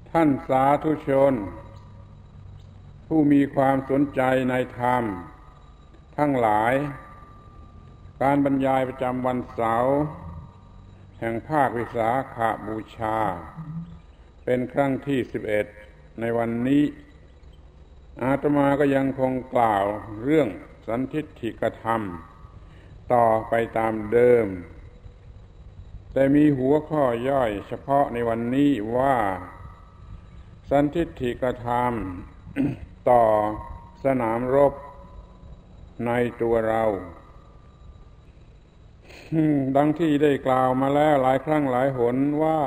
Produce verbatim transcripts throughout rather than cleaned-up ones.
ท่านสาธุชนผู้มีความสนใจในธรรมทั้งหลายการบรรยายประจำวันเสาร์แห่งภาควิสาขบูชาเป็นครั้งที่สิบเอ็ดในวันนี้อาตมาก็ยังคงกล่าวเรื่องสันทิฏฐิกธรรมต่อไปตามเดิมแต่มีหัวข้อย่อยเฉพาะในวันนี้ว่าสันทิฏฐิกธรรม ต่อสนามรบในตัวเราดังที่ได้กล่าวมาแล้วหลายครั้งหลายหนว่า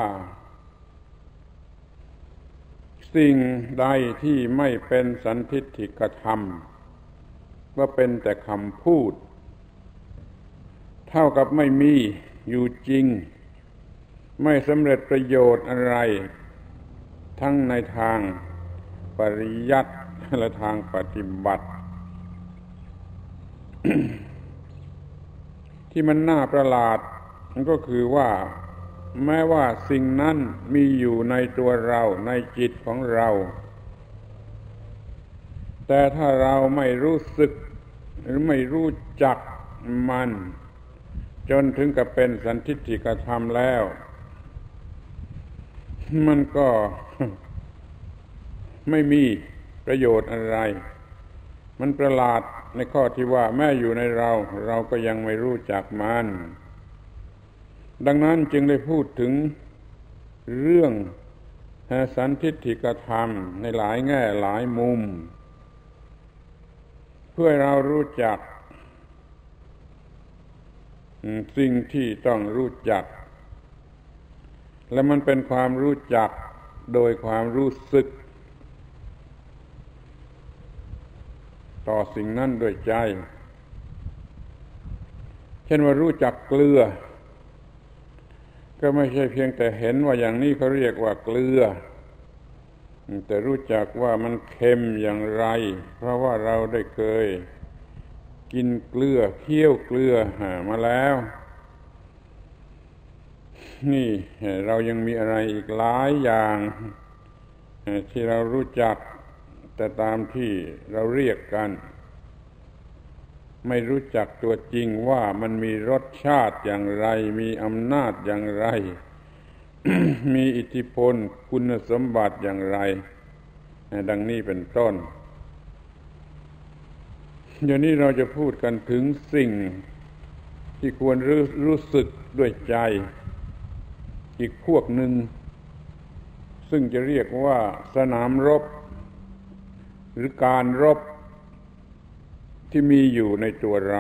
สิ่งใดที่ไม่เป็นสันทิฏฐิกธรรมว่าเป็นแต่คำพูดเท่ากับไม่มีอยู่จริงไม่สำเร็จประโยชน์อะไรทั้งในทางปริยัติและทางปฏิบัติ ที่มันน่าประหลาดมันก็คือว่าแม้ว่าสิ่งนั้นมีอยู่ในตัวเราในจิตของเราแต่ถ้าเราไม่รู้สึกหรือไม่รู้จักมันจนถึงกับเป็นสันทิฏฐิกธรรมแล้วมันก็ไม่มีประโยชน์อะไรมันประหลาดในข้อที่ว่าแม้อยู่ในเราเราก็ยังไม่รู้จักมันดังนั้นจึงได้พูดถึงเรื่องสันทิฏฐิกธรรมในหลายแง่หลายมุมเพื่อเรารู้จักสิ่งที่ต้องรู้จักและมันเป็นความรู้จักโดยความรู้สึกต่อสิ่งนั้นด้วยใจเช่นว่ารู้จักเกลือก็ไม่ใช่เพียงแต่เห็นว่าอย่างนี้เขาเรียกว่าเกลือแต่รู้จักว่ามันเค็มอย่างไรเพราะว่าเราได้เคยกินเกลือเคี่ยวเกลือมาแล้วนี่เรายังมีอะไรอีกหลายอย่างที่เรารู้จักแต่ตามที่เราเรียกกันไม่รู้จักตัวจริงว่ามันมีรสชาติอย่างไรมีอำนาจอย่างไร มีอิทธิพลคุณสมบัติอย่างไรดังนี้เป็นต้นเดี๋ยวนี้เราจะพูดกันถึงสิ่งที่ควรรู้รู้สึกด้วยใจอีกพวกหนึ่งซึ่งจะเรียกว่าสนามรบหรือการรบที่มีอยู่ในตัวเรา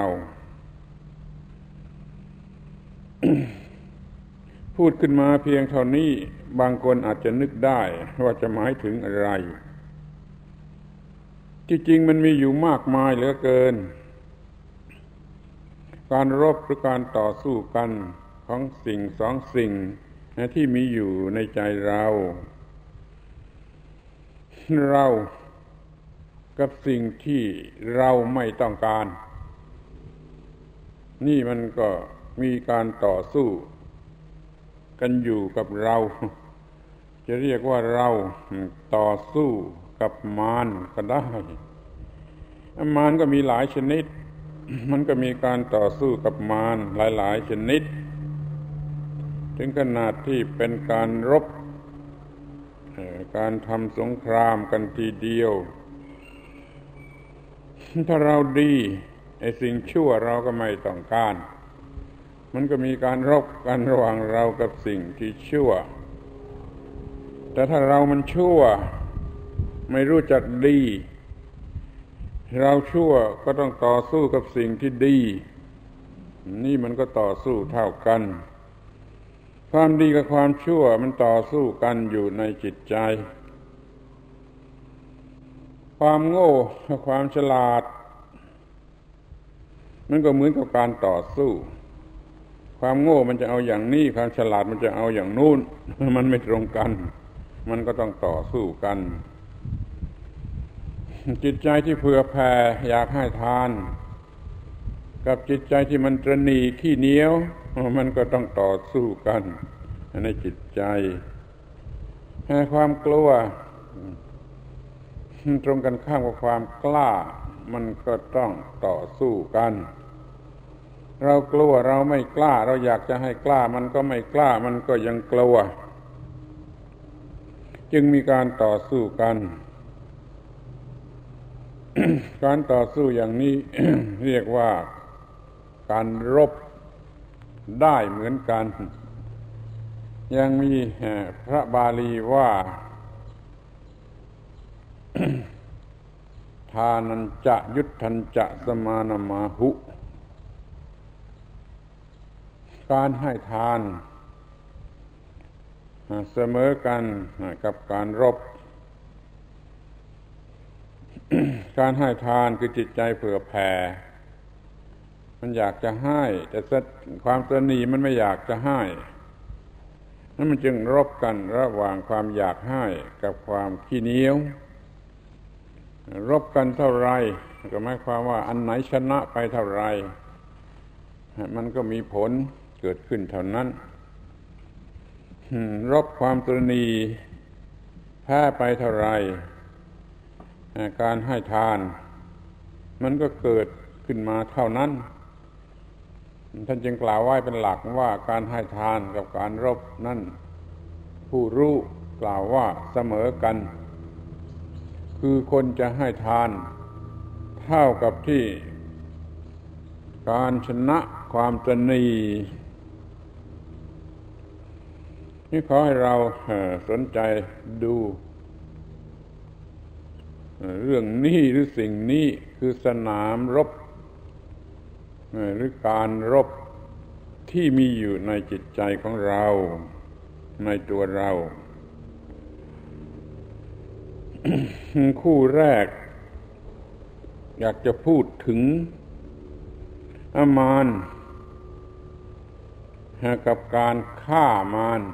พูดขึ้นมาเพียงเท่านี้บางคนอาจจะนึกได้ว่าจะหมายถึงอะไรที่จริงมันมีอยู่มากมายเหลือเกินการรบหรือการต่อสู้กันของสิ่งสองสิ่งที่มีอยู่ในใจเราเรากับสิ่งที่เราไม่ต้องการนี่มันก็มีการต่อสู้กันอยู่กับเราจะเรียกว่าเราต่อสู้กับมารก็ได้มารก็มีหลายชนิดมันก็มีการต่อสู้กับมารหลายๆชนิดถึงขนาดที่เป็นการรบการทำสงครามกันทีเดียวถ้าเราดีไอ้สิ่งชั่วเราก็ไม่ต้องการมันก็มีการรบกันระหว่างเรากับสิ่งที่ชั่วแต่ถ้าเรามันชั่วไม่รู้จักดีเราชั่วก็ต้องต่อสู้กับสิ่งที่ดีนี่มันก็ต่อสู้เท่ากันความดีกับความชั่วมันต่อสู้กันอยู่ในจิตใจความโง่กับความฉลาดมันก็เหมือนกับการต่อสู้ความโง่มันจะเอาอย่างนี้ความฉลาดมันจะเอาอย่างนู้นมันไม่ตรงกันมันก็ต้องต่อสู้กันจิตใจที่เผื่อแผ่อยากให้ทานกับจิตใจที่มันตระหนี่ขี้เหนียวมันก็ต้องต่อสู้กันในจิตใจความกลัวตรงกันข้ามกับความกล้ามันก็ต้องต่อสู้กันเรากลัวเราไม่กล้าเราอยากจะให้กล้ามันก็ไม่กล้ามันก็ยังกลัวจึงมีการต่อสู้กัน การต่อสู้อย่างนี้ เรียกว่าการรบได้เหมือนกันยังมีพระบาลีว่า ทานัญจะยุทธัญจะสมานามาหุการให้ทานเสมอกันกับการรบ การให้ทานคือจิตใจเผื่อแผ่มันอยากจะให้แต่ความตระหนี่มันไม่อยากจะให้นั่นมันจึงรบกันระหว่างความอยากให้กับความขี้เหนียวรบกันเท่าไรก็หมายความว่าอันไหนชนะไปเท่าไรมันก็มีผลเกิดขึ้นเท่านั้นรบความตระหนี่แพ้ไปเท่าไรการให้ทานมันก็เกิดขึ้นมาเท่านั้นท่านจึงกล่าวไว้เป็นหลักว่าการให้ทานกับการรบนั่นผู้รู้กล่าวว่าเสมอกันคือคนจะให้ทานเท่ากับที่การชนะความตระหนี่นี่ขอให้เราสนใจดูเรื่องนี้หรือสิ่งนี้คือสนามรบหรือการรบที่มีอยู่ในจิตใจของเราในตัวเรา คู่แรกอยากจะพูดถึงอมารกับการฆ่ามาร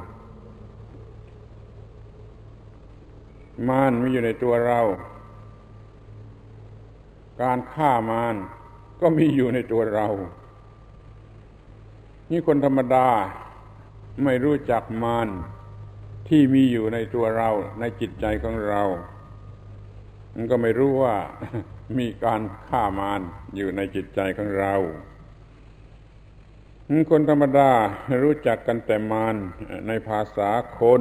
มารมีอยู่ในตัวเราการฆ่ามารก็มีอยู่ในตัวเรานี่คนธรรมดาไม่รู้จักมารที่มีอยู่ในตัวเราในจิตใจของเรามันก็ไม่รู้ว่ามีการฆ่ามารอยู่ในจิตใจของเราคนธรรมดารู้จักกันแต่มารในภาษาคน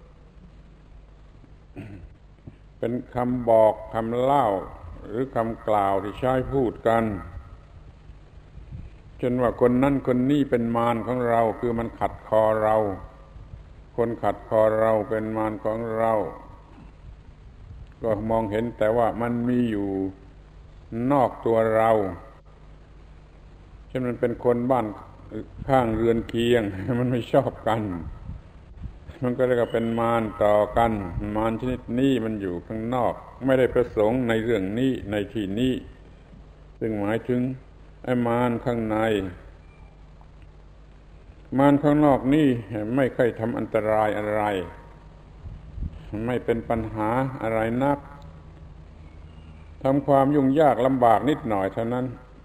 เป็นคำบอกคำเล่าหรือคำกล่าวที่ใช้พูดกันเช่นว่าคนนั้นคนนี้เป็นมารของเราคือมันขัดคอเราคนขัดคอเราเป็นมารของเราก็มองเห็นแต่ว่ามันมีอยู่นอกตัวเราเช่นมันเป็นคนบ้านข้างเรือนเคียงมันไม่ชอบกันมันก็เลยก็เป็นมารต่อกันมารชนิดนี้มันอยู่ข้างนอกไม่ได้ประสงค์ในเรื่องนี้ในที่นี้ซึ่งหมายถึงไอ้มารข้างในมารข้างนอกนี่ไม่ค่อยทำอันตรายอะไรไม่เป็นปัญหาอะไรนักทำความยุ่งยากลำบากนิดหน่อยเท่านั้น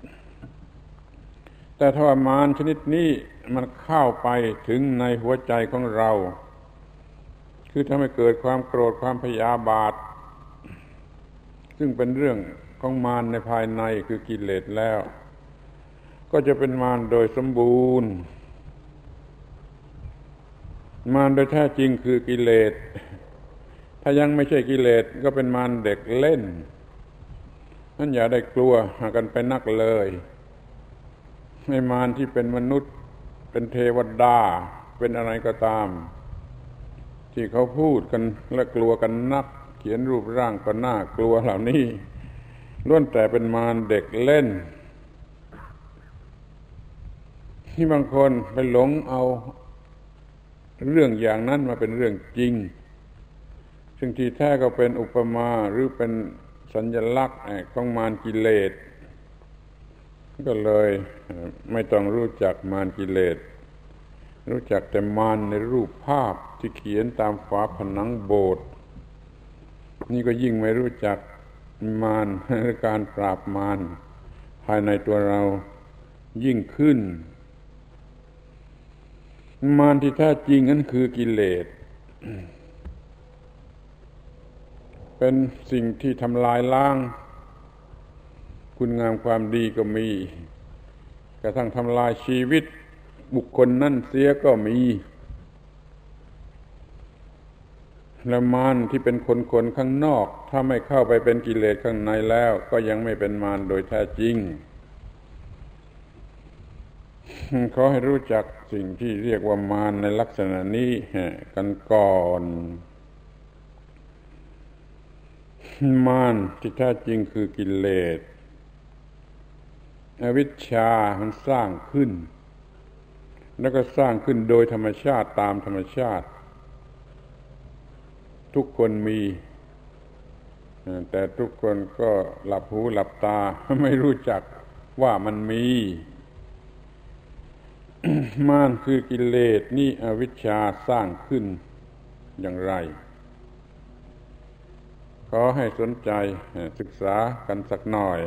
แต่ถ้ามารชนิดนี้มันเข้าไปถึงในหัวใจของเราคือทำให้เกิดความโกรธความพยาบาทซึ่งเป็นเรื่องของมารในภายในคือกิเลสแล้วก็จะเป็นมารโดยสมบูรณ์มารโดยแท้จริงคือกิเลสถ้ายังไม่ใช่กิเลสก็เป็นมารเด็กเล่นนั่นอย่าได้กลัวกันไปนักเลยให้มารที่เป็นมนุษย์เป็นเทวดาเป็นอะไรก็ตามที่เขาพูดกันและกลัวกันนักเขียนรูปร่างก็น่ากลัวเหล่านี้ล้วนแต่เป็นมารเด็กเล่นที่บางคนไปหลงเอาเรื่องอย่างนั้นมาเป็นเรื่องจริงซึ่งที่แท้ก็เป็นอุปมาหรือเป็นสัญลักษณ์ของมารกิเลสก็เลยไม่ต้องรู้จักมารกิเลสรู้จักแต่มารในรูปภาพที่เขียนตามฝาผนังโบสถ์นี่ก็ยิ่งไม่รู้จักมารหรือการปราบมารภายในตัวเรายิ่งขึ้นมารที่แท้จริงนั่นคือกิเลสเป็นสิ่งที่ทำลายล้างคุณงามความดีก็มีกระทั่งทำลายชีวิตบุคคลนั่นเสียก็มีและมารที่เป็นคนคนข้างนอกถ้าไม่เข้าไปเป็นกิเลสข้างในแล้วก็ยังไม่เป็นมารโดยแท้จริงขอให้รู้จักสิ่งที่เรียกว่ามารในลักษณะนี้กันก่อนมารที่แท้จริงคือกิเลสอวิชชามันสร้างขึ้นแล้วก็สร้างขึ้นโดยธรรมชาติตามธรรมชาติทุกคนมีแต่ทุกคนก็หลับหูหลับตาไม่รู้จักว่ามันมีมารคือกิเลสนี่อวิชชาสร้างขึ้นอย่างไรขอให้สนใจศึกษากันสักหน่อย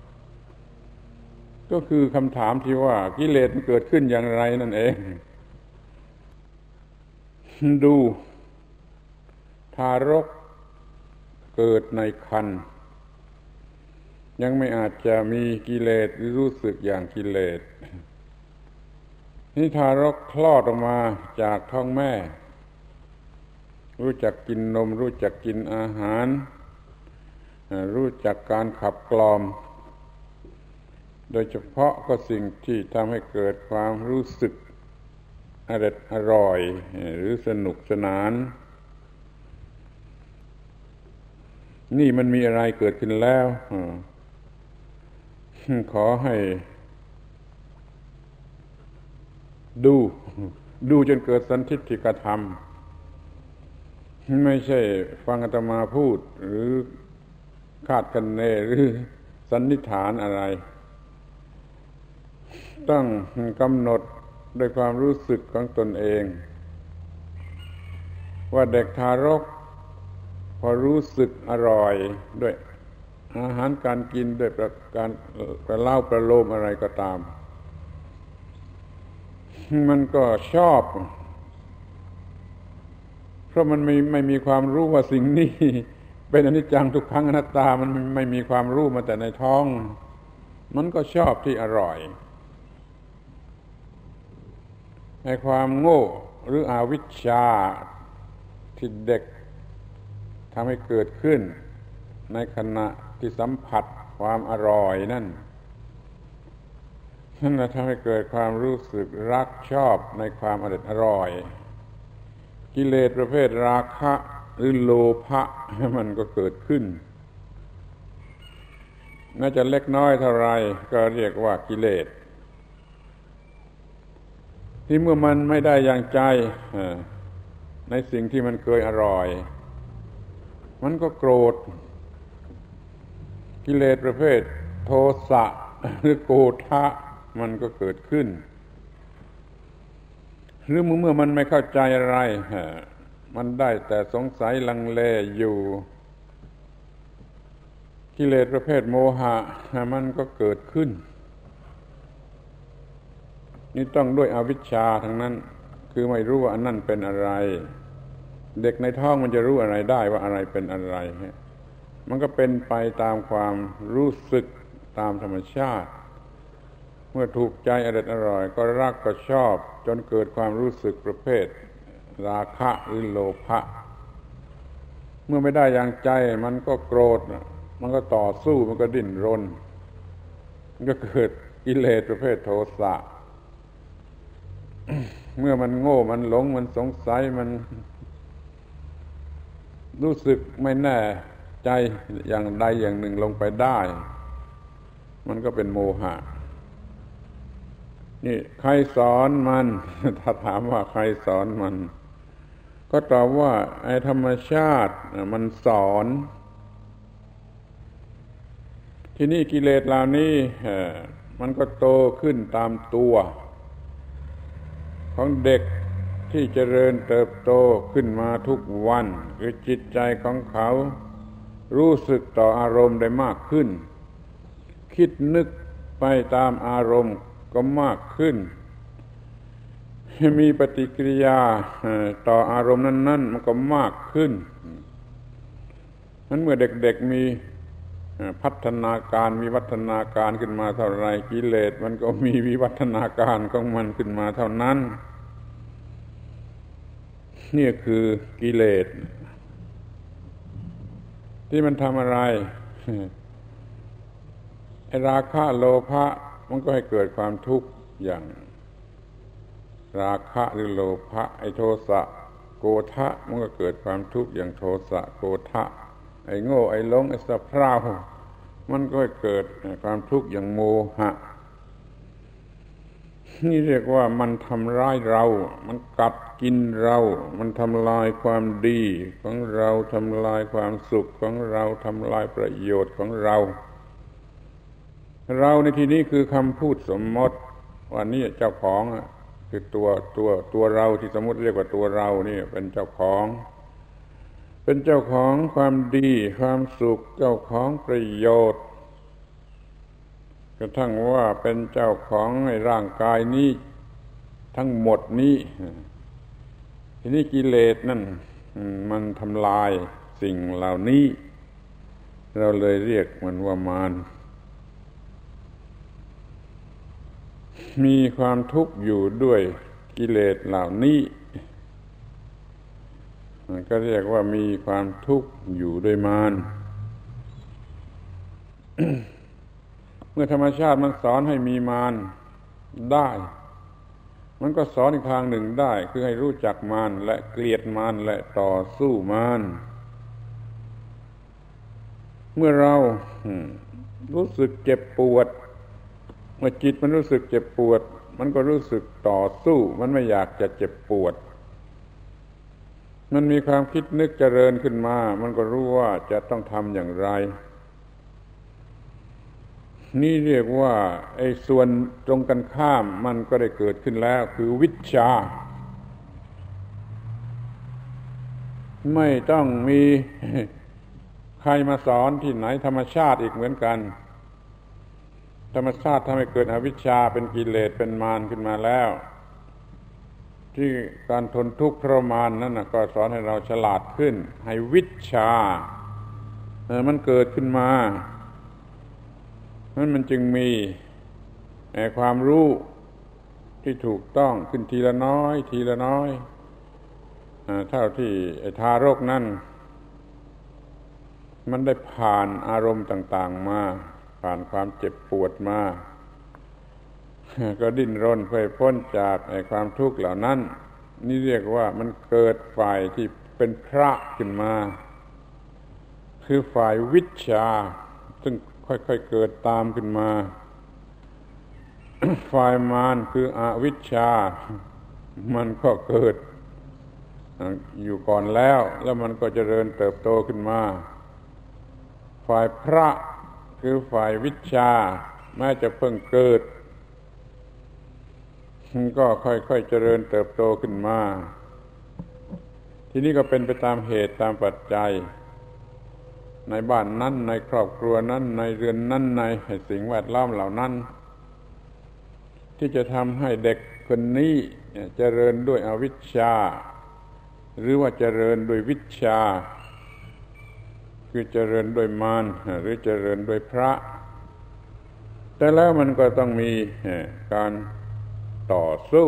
ก็คือคำถามที่ว่ากิเลสมันเกิดขึ้นอย่างไรนั่นเองดูทารกเกิดในครรภ์ยังไม่อาจจะมีกิเลสหรือรู้สึกอย่างกิเลสนี่ทารกคลอดออกมาจากท้องแม่รู้จักกินนมรู้จักกินอาหารรู้จักการขับกล่อมโดยเฉพาะก็สิ่งที่ทำให้เกิดความรู้สึกอร่อยอร่อยหรือสนุกสนานนี่มันมีอะไรเกิดขึ้นแล้วขอให้ดูดูจนเกิดสันทิฏฐิกธรรมไม่ใช่ฟังอาตมาพูดหรือคาดคะเนหรือสันนิษฐานอะไรต้องกำหนดด้วยความรู้สึกของตนเองว่าเด็กทารกพอรู้สึกอร่อยด้วยอาหารการกินด้วยประการประเล่าประโลมอะไรก็ตามมันก็ชอบเพราะมันไม่ไม่มีความรู้ว่าสิ่งนี้เป็นอนิจจังทุกขังอนัตตามันไม่มีความรู้มาแต่ในท้องมันก็ชอบที่อร่อยในความโง่หรืออวิชชาที่เด็กทำให้เกิดขึ้นในขณะที่สัมผัสความอร่อยนั่นนั่นแหละทำให้เกิดความรู้สึกรักชอบในความอร่อยอร่อยกิเลสประเภทราคะหรือโลภะมันก็เกิดขึ้นแม้จะเล็กน้อยเท่าไรก็เรียกว่ากิเลสที่เมื่อมันไม่ได้อย่างใจในสิ่งที่มันเคยอร่อยมันก็โกรธกิเลสประเภทโทสะหรือโกฏะมันก็เกิดขึ้นหรือเมื่อมันไม่เข้าใจอะไรมันได้แต่สงสัยลังเลอยู่กิเลสประเภทโมหะมันก็เกิดขึ้นนี่ต้องด้วยอวิชชาทั้งนั้นคือไม่รู้ว่าอันนั้นเป็นอะไรเด็กในท้องมันจะรู้อะไรได้ว่าอะไรเป็นอะไรมันก็เป็นไปตามความรู้สึกตามธรรมชาติเมื่อถูกใจอร่อยอร่อยก็รักก็ชอบจนเกิดความรู้สึกประเภทราคะหรือโลภะเมื่อไม่ได้อย่างใจมันก็โกรธมันก็ต่อสู้มันก็ดิ้นรนมันก็เกิดกิเลสประเภทโทสะเมื่อมันโง่มันหลงมันสงสัยมันรู้สึกไม่แน่ใจอย่างใดอย่างหนึ่งลงไปได้มันก็เป็นโมหะนี่ใครสอนมันถ้าถามว่าใครสอนมันก็ตอบว่าไอ้ธรรมชาติมันสอนที่นี่กิเลสเหล่านี้มันก็โตขึ้นตามตัวของเด็กที่เจริญเติบโตขึ้นมาทุกวันคือจิตใจของเขารู้สึกต่ออารมณ์ได้มากขึ้นคิดนึกไปตามอารมณ์ก็มากขึ้นมีปฏิกิริยาต่ออารมณ์นั้นๆมันก็มากขึ้นนั้นเมื่อเด็กๆมีพัฒนาการวิวัฒนาการขึ้นมาเท่าไรกิเลสมันก็มีวิวัฒนาการของมันขึ้นมาเท่านั้นนี่คือกิเลสที่มันทำอะไรไอ้ราคะโลภะมันก็ให้เกิดความทุกข์อย่างราคะหรือโลภะไอ้โทสะโกฏะมันก็เกิดความทุกข์อย่างโทสะโกฏะไอ้โง่ไอ้หลงไอ้สะเพร่ามันก็เกิดความทุกข์อย่างโมหะนี่เรียกว่ามันทำร้ายเรามันกัดกินเรามันทำลายความดีของเราทำลายความสุขของเราทำลายประโยชน์ของเราเราในที่นี้คือคำพูดสมมติว่านี่เจ้าของคือตัวตัวตัวเราที่สมมติเรียกว่าตัวเรานี่เป็นเจ้าของเป็นเจ้าของความดีความสุขเจ้าของประโยชน์กระทั่งว่าเป็นเจ้าของในร่างกายนี้ทั้งหมดนี้ทีนี้กิเลสนั่นมันทำลายสิ่งเหล่านี้เราเลยเรียกมันว่ามารมีความทุกข์อยู่ด้วยกิเลสเหล่านี้ก็เรียกว่ามีความทุกข์อยู่ด้วยมาร เมื่อธรรมชาติมันสอนให้มีมารได้มันก็สอนอีกทางหนึ่งได้คือให้รู้จักมารและเกลียดมารและต่อสู้มารเมื่อเรารู้สึกเจ็บปวดเมื่อจิตมันรู้สึกเจ็บปวดมันก็รู้สึกต่อสู้มันไม่อยากจะเจ็บปวดมันมีความคิดนึกเจริญขึ้นมามันก็รู้ว่าจะต้องทำอย่างไรนี่เรียกว่าไอ้ส่วนตรงกันข้ามมันก็ได้เกิดขึ้นแล้วคือวิชชาไม่ต้องมีใครมาสอนที่ไหนธรรมชาติอีกเหมือนกันธรรมชาติทำให้เกิดอวิชชาเป็นกิเลสเป็นมารขึ้นมาแล้วที่การทนทุกข์ทรมานนั่นนะก็สอนให้เราฉลาดขึ้นให้วิชาเออมันเกิดขึ้นมานั้นมันจึงมีความรู้ที่ถูกต้องขึ้นทีละน้อยทีละน้อยเท่าที่ไอ้ทารกนั่นมันได้ผ่านอารมณ์ต่างๆมาผ่านความเจ็บปวดมาก็ดิ้นรนเพื่อพ้นจากไอ้ความทุกข์เหล่านั้นนี่เรียกว่ามันเกิดฝ่ายที่เป็นพระขึ้นมาคือฝ่ายวิชาซึ่งค่อยๆเกิดตามขึ้นมา ฝ่ายมารคืออวิชชามันก็เกิดอยู่ก่อนแล้วแล้วมันก็เจริญเติบโตขึ้นมาฝ่ายพระคือฝ่ายวิชาแม้จะเพิ่งเกิดมันก็ค่อยๆเจริญเติบโตขึ้นมาทีนี้ก็เป็นไปตามเหตุตามปัจจัยในบ้านนั้นในครอบครัวนั้นในเรือนนั้นในสิ่งแวดล้อมเหล่านั้นที่จะทำให้เด็กคนนี้เจริญด้วยอวิชชาหรือว่าเจริญด้วยวิชชาคือเจริญด้วยมารหรือเจริญด้วยพระแต่แล้วมันก็ต้องมีการต่อสู้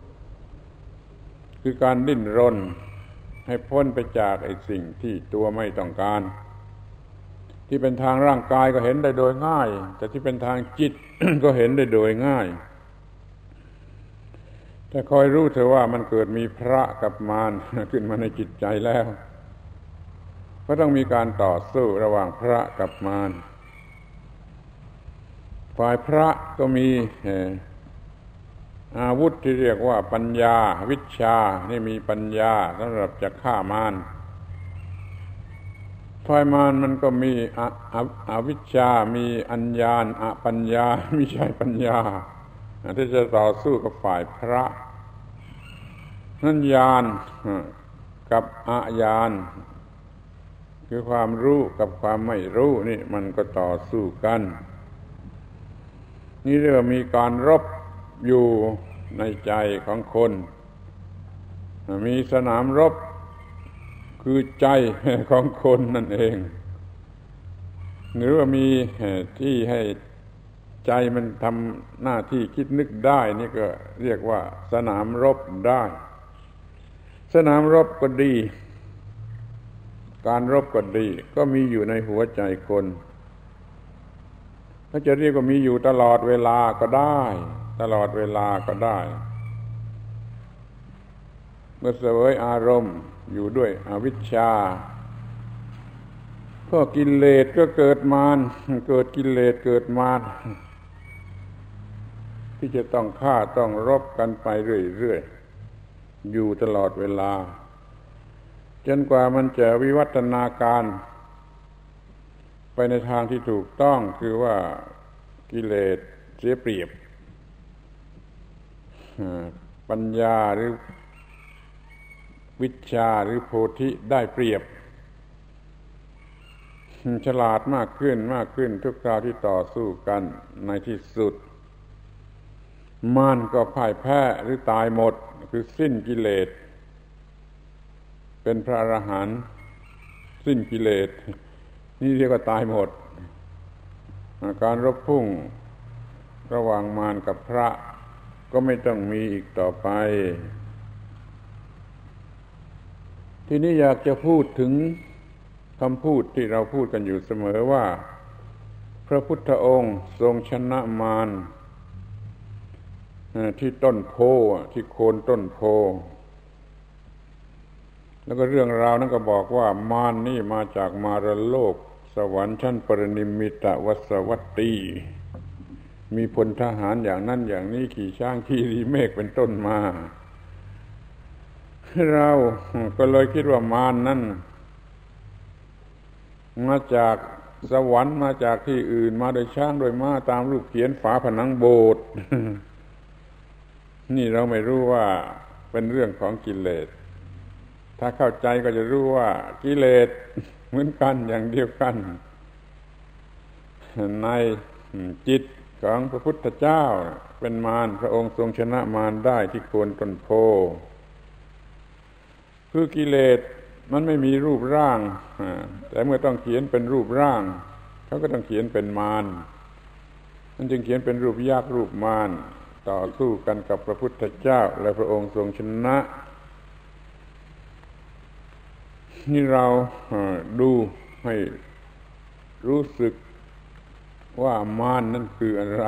คือการดิ้นรนให้พ้นไปจากไอ้สิ่งที่ตัวไม่ต้องการที่เป็นทางร่างกายก็เห็นได้โดยง่ายแต่ที่เป็นทางจิต ก็เห็นได้โดยง่ายแต่คอยรู้เถอะว่ามันเกิดมีพระกับมารขึ้นมาในจิตใจแล้วก็ต้องมีการต่อสู้ระหว่างพระกับมารฝ่ายพระก็มีอาวุธที่เรียกว่าปัญญาวิชชานี่มีปัญญาสำหรับจะฆ่ามารฝ่ายมารมันก็มีอวิชชามีอัญญาณอปัญญาไม่ใช่ปัญญาที่จะต่อสู้กับฝ่ายพระนั่นญาณกับอญาณคือความรู้กับความไม่รู้นี่มันก็ต่อสู้กันนี่เรียกว่ามีการรบอยู่ในใจของคนมีสนามรบคือใจของคนนั่นเองหรือว่ามีที่ให้ใจมันทำหน้าที่คิดนึกได้นี่ก็เรียกว่าสนามรบได้สนามรบก็ดีการรบก็ดีก็มีอยู่ในหัวใจคนถ้าจะเรียกว่ามีอยู่ตลอดเวลาก็ได้ตลอดเวลาก็ได้เมื่อเสวยอารมณ์อยู่ด้วยอวิชชาก็กิเลสก็เกิดมารเกิดกิเลสเกิดมารที่จะต้องฆ่าต้องรบกันไปเรื่อยๆอยู่ตลอดเวลาจนกว่ามันจะวิวัฒนาการไปในทางที่ถูกต้องคือว่ากิเลสเสียเปรียบปัญญาหรือวิชชาหรือโพธิได้เปรียบฉลาดมากขึ้นมากขึ้นทุกคราวที่ต่อสู้กันในที่สุดมารก็พ่ายแพ้หรือตายหมดคือสิ้นกิเลสเป็นพระอรหันต์สิ้นกิเลสนี่เรียกว่าตายหมดการรบพุ่งระหว่างมารกับพระก็ไม่ต้องมีอีกต่อไปทีนี้อยากจะพูดถึงคำพูดที่เราพูดกันอยู่เสมอว่าพระพุทธองค์ทรงชนะมารที่ต้นโพที่โคนต้นโพแล้วก็เรื่องราวนั้นก็บอกว่ามารนี่มาจากมารโลกสวรรค์ชั้นปรนิมมิตวสวัตตีมีพลทหารอย่างนั้นอย่างนี้ขี่ช้างขี่รีเมฆเป็นต้นมาเราก็เลยคิดว่ามารนั่นมาจากสวรรค์มาจากที่อื่นมาโดยช้างโดยม้าตามรูปเขียนฝาผนังโบสถ์นี่เราไม่รู้ว่าเป็นเรื่องของกิเลสถ้าเข้าใจก็จะรู้ว่ากิเลสเหมือนกันอย่างเดียวกันในจิตของพระพุทธเจ้าเป็นมารพระองค์ทรงชนะมารได้ที่โคนต้นโพคือกิเลสมันไม่มีรูปร่างแต่เมื่อต้องเขียนเป็นรูปร่างเขาก็ต้องเขียนเป็นมารมันจึงเขียนเป็นรูปยักษ์รูปมารต่อสู้กันกับพระพุทธเจ้าและพระองค์ทรงชนะนี่เราดูให้รู้สึกว่ามารนั่นคืออะไร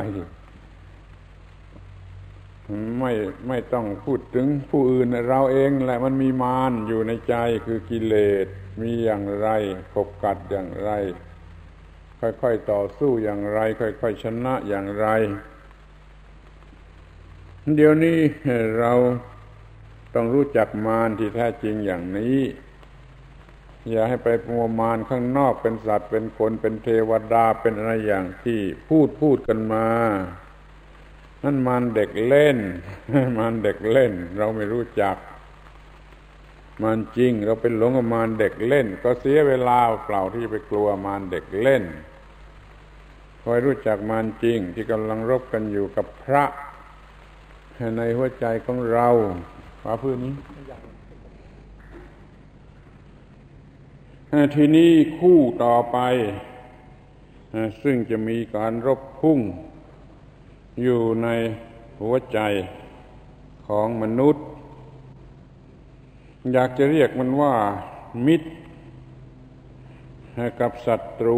ไม่ไม่ต้องพูดถึงผู้อื่นเราเองแหละมันมีมารอยู่ในใจคือกิเลสมีอย่างไรขบกัดอย่างไรค่อยๆต่อสู้อย่างไรค่อยๆชนะอย่างไรเดี๋ยวนี้เราต้องรู้จักมารที่แท้จริงอย่างนี้อย่าให้ไปมัวมารข้างนอกเป็นสัตว์เป็นคนเป็นเทวดาเป็นอะไรอย่างที่พูดพูดกันมานั่นมารเด็กเล่นมารเด็กเล่นเราไม่รู้จักมารจริงเราเป็นหลงกับมารเด็กเล่นก็เสียเวลาเปล่าที่จะไปกลัวมารเด็กเล่นคอยรู้จักมารจริงที่กำลังรบกันอยู่กับพระในหัวใจของเราฟ้าพื้นนี้ทีนี้คู่ต่อไปซึ่งจะมีการรบพุ่งอยู่ในหัวใจของมนุษย์อยากจะเรียกมันว่ามิตรกับศัตรู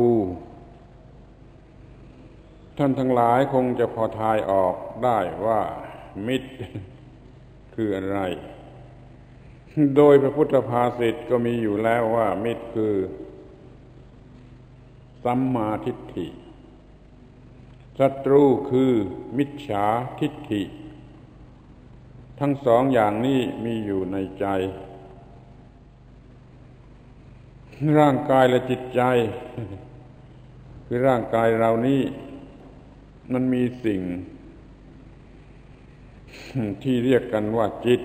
ท่านทั้งหลายคงจะพอทายออกได้ว่ามิตรคืออะไรโดยพระพุทธภาษิตก็มีอยู่แล้วว่ามิตรคือสัมมาทิฏฐิศัตรูคือมิจฉาทิฏฐิทั้งสองอย่างนี้มีอยู่ในใจร่างกายและจิตใจคือร่างกายเรานี้มันมีสิ่งที่เรียกกันว่าจิต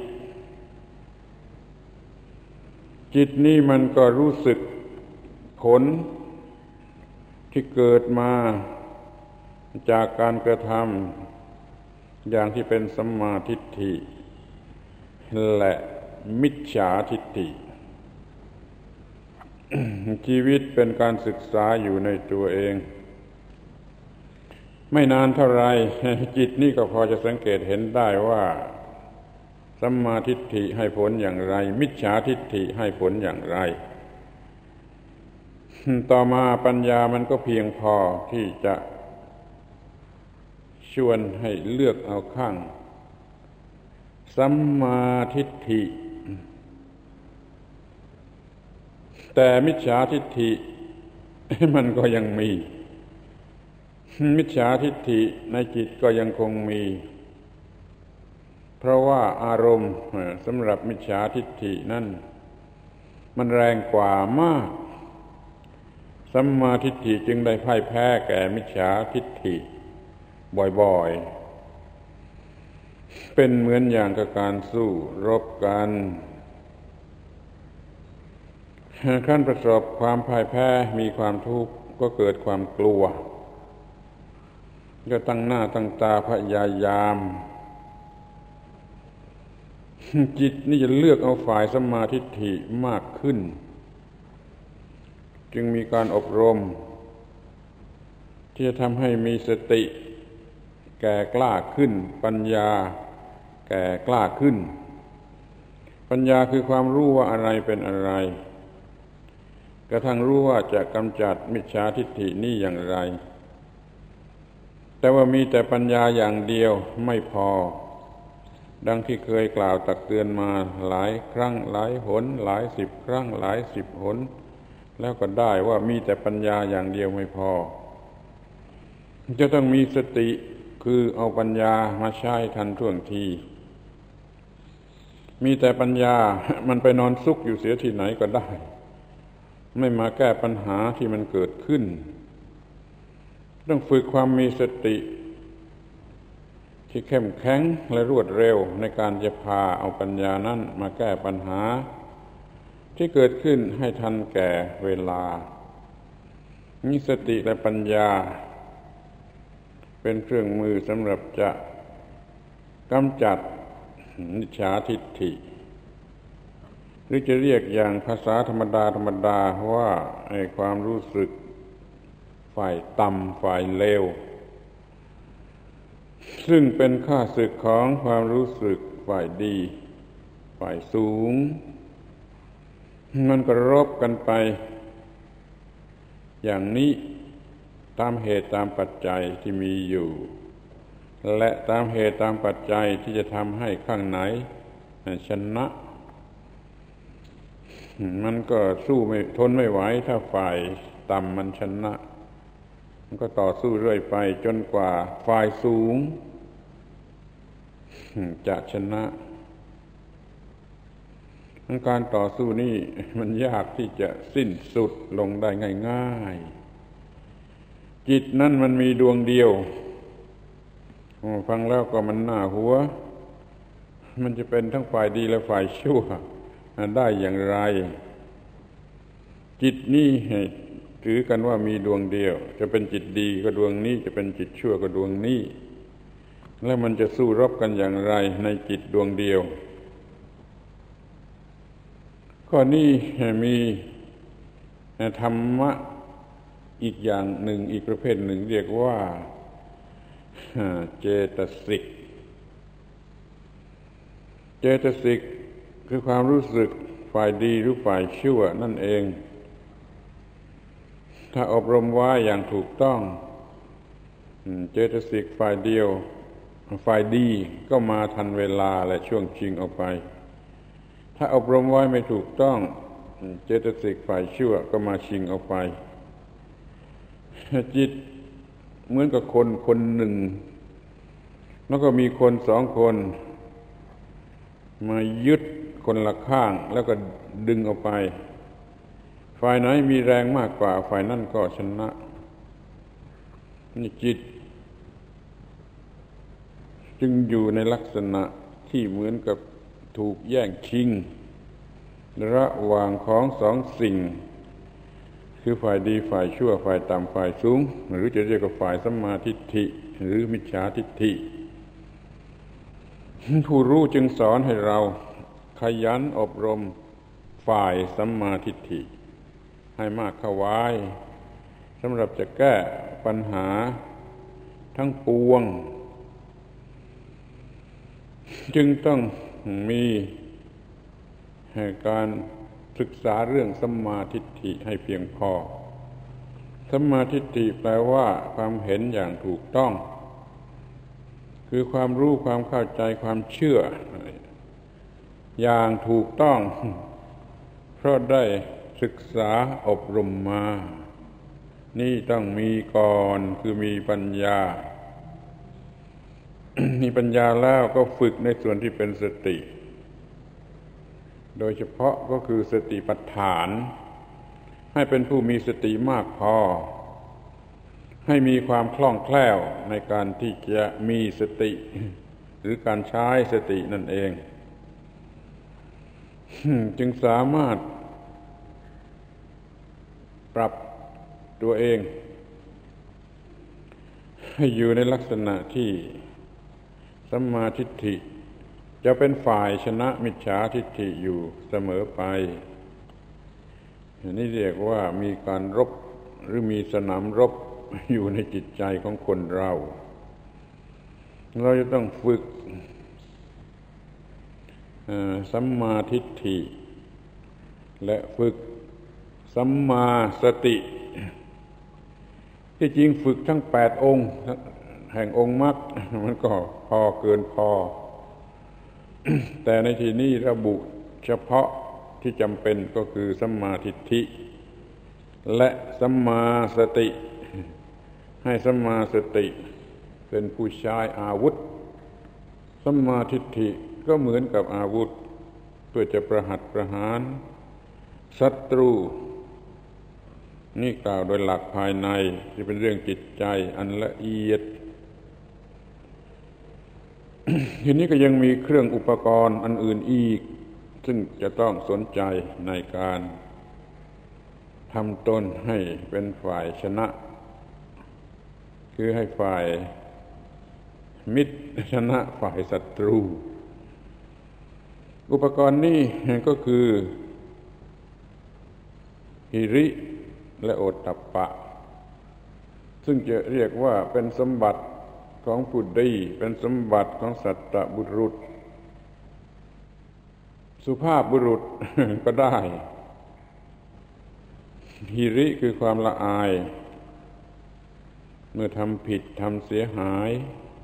จิตนี้มันก็รู้สึกผลที่เกิดมาจากการกระทำอย่างที่เป็นสัมมาทิฏฐิและมิจฉาทิฏฐิชีวิตเป็นการศึกษาอยู่ในตัวเองไม่นานเท่าไรจิตนี่ก็พอจะสังเกตเห็นได้ว่าสัมมาทิฏฐิให้ผลอย่างไรมิจฉาทิฏฐิให้ผลอย่างไรต่อมาปัญญามันก็เพียงพอที่จะชวนให้เลือกเอาข้างสัมมาทิฏฐิแต่มิจฉาทิฏฐิมันก็ยังมีมิจฉาทิฏฐิในจิตก็ยังคงมีเพราะว่าอารมณ์สำหรับมิจฉาทิฏฐินั่นมันแรงกว่ามากสัมมาทิฏฐิจึงได้พ่ายแพ้แก่มิจฉาทิฏฐิบ่อยๆเป็นเหมือนอย่างกับการสู้รบกันขั้นประสบความพ่ายแพ้มีความทุกข์ก็เกิดความกลัวก็ตั้งหน้าตั้งตาพยายามจิตนี่จะเลือกเอาฝ่ายสัมมาทิฏฐิมากขึ้นจึงมีการอบรมที่จะทำให้มีสติแก่กล้าขึ้นปัญญาแก่กล้าขึ้นปัญญาคือความรู้ว่าอะไรเป็นอะไรกระทั่งรู้ว่าจะกำจัดมิจฉาทิฏฐินี้อย่างไรแต่ว่ามีแต่ปัญญาอย่างเดียวไม่พอดังที่เคยกล่าวตักเตือนมาหลายครั้งหลายหนหลายสิบครั้งหลายสิบหนแล้วก็ได้ว่ามีแต่ปัญญาอย่างเดียวไม่พอจะต้องมีสติคือเอาปัญญามาใช้ทันท่วงทีมีแต่ปัญญามันไปนอนซุกอยู่เสียที่ไหนก็ได้ไม่มาแก้ปัญหาที่มันเกิดขึ้นต้องฝึกความมีสติที่เข้มแข็งและรวดเร็วในการจะพาเอาปัญญานั้นมาแก้ปัญหาที่เกิดขึ้นให้ทันแก่เวลามีสติและปัญญาเป็นเครื่องมือสำหรับจะกำจัดมิจฉาทิฏฐิหรือจะเรียกอย่างภาษาธรรมดาธรรมดาว่าไอ้ความรู้สึกฝ่ายต่ำฝ่ายเลวซึ่งเป็นข้าศึกของความรู้สึกฝ่ายดีฝ่ายสูงมันก็รบกันไปอย่างนี้ตามเหตุตามปัจจัยที่มีอยู่และตามเหตุตามปัจจัยที่จะทำให้ข้างไหนชนะมันก็สู้ไม่ทนไม่ไหวถ้าฝ่ายต่ำมันชนะมันก็ต่อสู้เรื่อยไปจนกว่าฝ่ายสูงจะชนะการต่อสู้นี่มันยากที่จะสิ้นสุดลงได้ง่ายๆจิตนั่นมันมีดวงเดียวฟังแล้วก็มันน่าหัวมันจะเป็นทั้งฝ่ายดีและฝ่ายชั่วได้อย่างไรจิตนี่ถือกันว่ามีดวงเดียวจะเป็นจิตดีก็ดวงนี้จะเป็นจิตชั่วก็ดวงนี้แล้วมันจะสู้รบกันอย่างไรในจิตดวงเดียวข้อนี้มีธรรมะอีกอย่างหนึ่งอีกประเภทหนึ่งเรียกว่าเจตสิกเจตสิกคือความรู้สึกฝ่ายดีหรือฝ่ายชั่วนั่นเองถ้าอบรมไว้อย่างถูกต้องเจตสิกฝ่ายเดียวฝ่ายดีก็มาทันเวลาและช่วงชิงออกไปถ้าอบรมไว้ไม่ถูกต้องเจตสิกฝ่ายชั่วก็มาชิงออกไปจิตเหมือนกับคนคนหนึ่งแล้วก็มีคนสองคนมายึดคนละข้างแล้วก็ดึงออกไปฝ่ายไหนมีแรงมากกว่าฝ่ายนั่นก็ชนะนี่จิตจึงอยู่ในลักษณะที่เหมือนกับถูกแย่งชิงระหว่างของสองสิ่งคือฝ่ายดีฝ่ายชั่วฝ่ายต่ำฝ่ายสูงหรือจะเรียกว่าฝ่ายสัมมาทิฏฐิหรือมิจฉาทิฏฐิผู้รู้จึงสอนให้เราขยันอบรมฝ่ายสัมมาทิฏฐิให้มากเข้าไว้สำหรับจะแก้ปัญหาทั้งปวงจึงต้องมีการศึกษาเรื่องสัมมาทิฏฐิให้เพียงพอสัมมาทิฏฐิแปลว่าความเห็นอย่างถูกต้องคือความรู้ความเข้าใจความเชื่ออย่างถูกต้องเพราะได้ศึกษาอบรมมานี่ต้องมีก่อนคือมีปัญญา มีปัญญาแล้วก็ฝึกในส่วนที่เป็นสติโดยเฉพาะก็คือสติปัฏฐานให้เป็นผู้มีสติมากพอให้มีความคล่องแคล่วในการที่จะมีสติหรือการใช้สตินั่นเองจึงสามารถปรับตัวเองให้อยู่ในลักษณะที่สัมมาทิฏฐิจะเป็นฝ่ายชนะมิจฉาทิฏฐิอยู่เสมอไปนี่เรียกว่ามีการรบหรือมีสนามรบอยู่ในจิตใจของคนเราเราจะต้องฝึกสัมมาทิฏฐิและฝึกสัมมาสติที่จริงฝึกทั้งแปดองค์แห่งองค์มรรคมันก็พอเกินพอแต่ในที่นี้ระบุเฉพาะที่จำเป็นก็คือสัมมาทิฏฐิและสัมมาสติให้สัมมาสติเป็นผู้ใช้อาวุธสัมมาทิฏฐิก็เหมือนกับอาวุธเพื่อจะประหัตประหารศัตรูนี่กล่าวโดยหลักภายในที่เป็นเรื่องจิตใจอันละเอียด ทีนี้ก็ยังมีเครื่องอุปกรณ์อันอื่นอีกซึ่งจะต้องสนใจในการทำตนให้เป็นฝ่ายชนะคือให้ฝ่ายมิตรชนะฝ่ายศัตรูอุปกรณ์นี้ก็คือหิริและโอตตัปปะซึ่งจะเรียกว่าเป็นสมบัติของผู้ดีเป็นสมบัติของสัตตบุรุษสุภาพบุรุษ ก็ได้หิริคือความละอายเมื่อทำผิดทำเสียหาย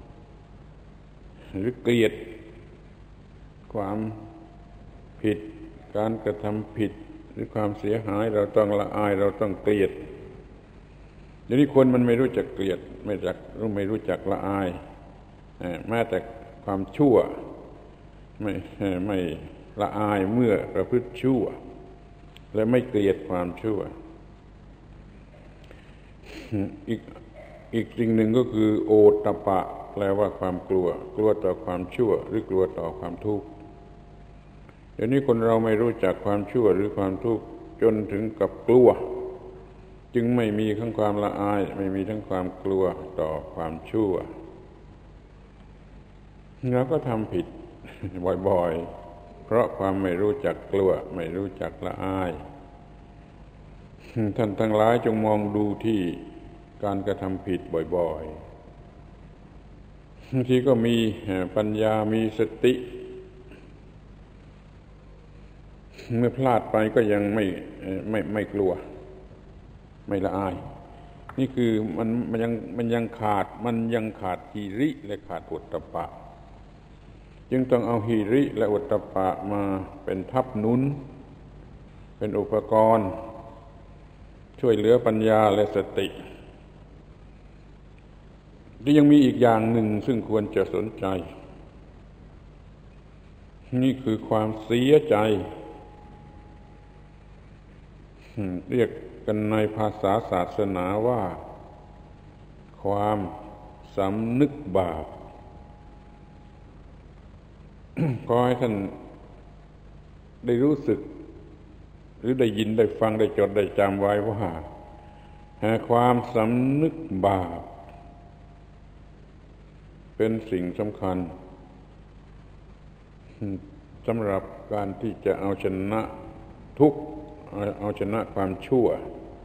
หรือเกลียดความผิดการกระทำผิดหรือความเสียหายเราต้องละอายเราต้องเกลียดเดี๋ยวนี้คนมันไม่รู้จักเกลียดไม่จักรู้ไม่รู้จักละอายแม้แต่ความชั่วไม่ไม่ละอายเมื่อประพฤติชั่วและไม่เกลียดความชั่วอีกอีกสิ่งหนึ่งก็คือโอตตัปปะแปลว่าความกลัวกลัวต่อความชั่วหรือกลัวต่อความทุกข์เดี๋ยวนี้คนเราไม่รู้จักความชั่วหรือความทุกข์จนถึงกับกลัวจึงไม่มีทั้งความละอายไม่มีทั้งความกลัวต่อความชั่วเราก็ทำผิดบ่อยๆเพราะความไม่รู้จักกลัวไม่รู้จักละอายท่านทั้งหลายจงมองดูที่การกระทำผิดบ่อยๆบางทีก็มีปัญญามีสติเมื่อพลาดไปก็ยังไม่ไม่ไม่กลัวไม่ละอายนี่คือมันมันยังมันยังขาดมันยังขาดหิริและขาดโอตตัปปะจึงต้องเอาหิริและโอตตัปปะมาเป็นทัพหนุนเป็นอุปกรณ์ช่วยเหลือปัญญาและสติที่ยังมีอีกอย่างหนึ่งซึ่งควรจะสนใจนี่คือความเสียใจเรียกกันในภาษาศาสนาว่าความสำนึกบาป ขอให้ท่านได้รู้สึกหรือได้ยินได้ฟังได้จดได้จำไว้ว่าความสำนึกบาปเป็นสิ่งสำคัญสำหรับการที่จะเอาชนะทุกข์เอาชนะความชั่ว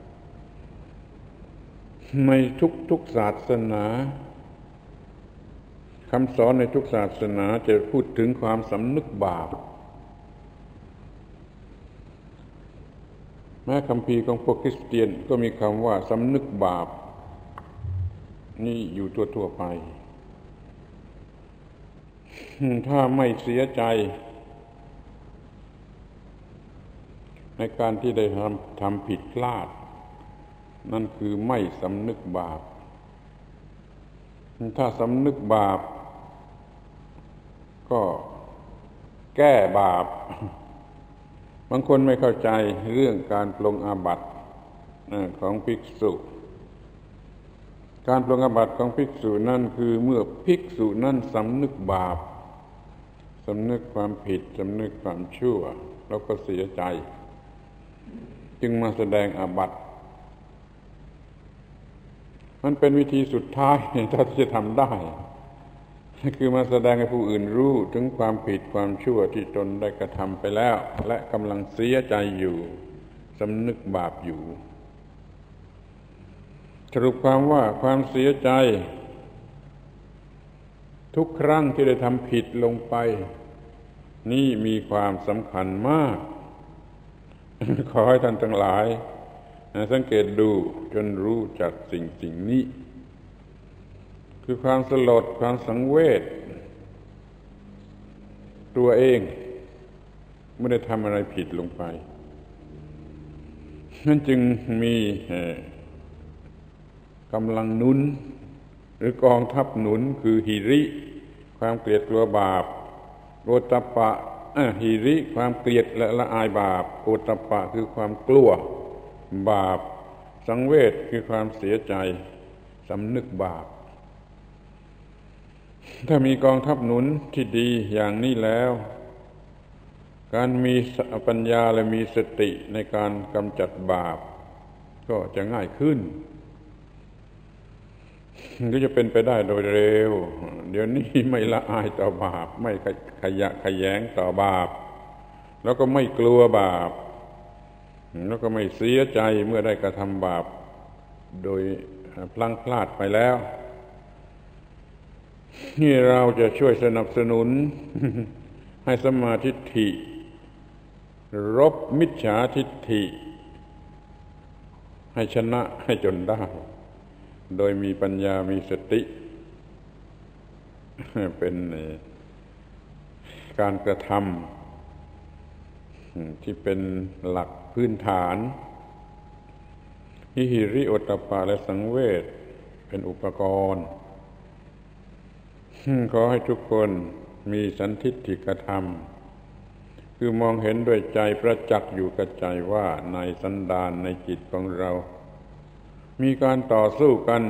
ในทุกทุกศาสนาคำสอนในทุกศาสนาจะพูดถึงความสำนึกบาปแม้คัมภีร์ของพวกคริสเตียนก็มีคำว่าสำนึกบาปนี่อยู่ทั่วๆไปถ้าไม่เสียใจในการที่ได้ทำทำผิดพลาดนั่นคือไม่สำนึกบาปถ้าสำนึกบาปก็แก้บาปบางคนไม่เข้าใจเรื่องการปลงอาบัติของภิกษุการปลงอาบัติของภิกษุนั่นคือเมื่อภิกษุนั่นสำนึกบาปสำนึกความผิดสำนึกความชั่วแล้วก็เสียใจจึงมาแสดงอาบัติมันเป็นวิธีสุดท้ายถ้าจะทำได้คือมาแสดงให้ผู้อื่นรู้ถึงความผิดความชั่วที่ตนได้กระทำไปแล้วและกำลังเสียใจอยู่สำนึกบาปอยู่สรุปความว่าความเสียใจทุกครั้งที่ได้ทำผิดลงไปนี่มีความสำคัญมากขอให้ท่านทั้งหลายสังเกตดูจนรู้จักสิ่งสิ่งนี้คือความสลดความสังเวชตัวเองไม่ได้ทำอะไรผิดลงไปนั่นจึงมีกำลังหนุนหรือกองทัพหนุนคือหิริความเกลียดกลัวบาปโอตตัปปะหิริความเกลียดและละอายบาปโอตตัปปะคือความกลัวบาปสังเวชคือความเสียใจสำนึกบาปถ้ามีกองทัพหนุนที่ดีอย่างนี้แล้วการมีปัญญาและมีสติในการกำจัดบาปก็จะง่ายขึ้นก็จะเป็นไปได้โดยเร็วเดี๋ยวนี้ไม่ละอายต่อบาปไม่ขยะแขยงต่อบาปแล้วก็ไม่กลัวบาปแล้วก็ไม่เสียใจเมื่อได้กระทำบาปโดยพลั้งพลาดไปแล้วนี่เราจะช่วยสนับสนุนให้สัมมาทิฏฐิรบมิจฉาทิฏฐิให้ชนะให้จนได้โดยมีปัญญามีสติเป็นการกระทำที่เป็นหลักพื้นฐานหิริโอตตัปปะและสังเวชเป็นอุปกรณ์ขอให้ทุกคนมีสันทิฏฐิกธรรมคือมองเห็นด้วยใจประจักษ์อยู่กับใจว่าในสันดานในจิตของเรามีการต่อสู้กัน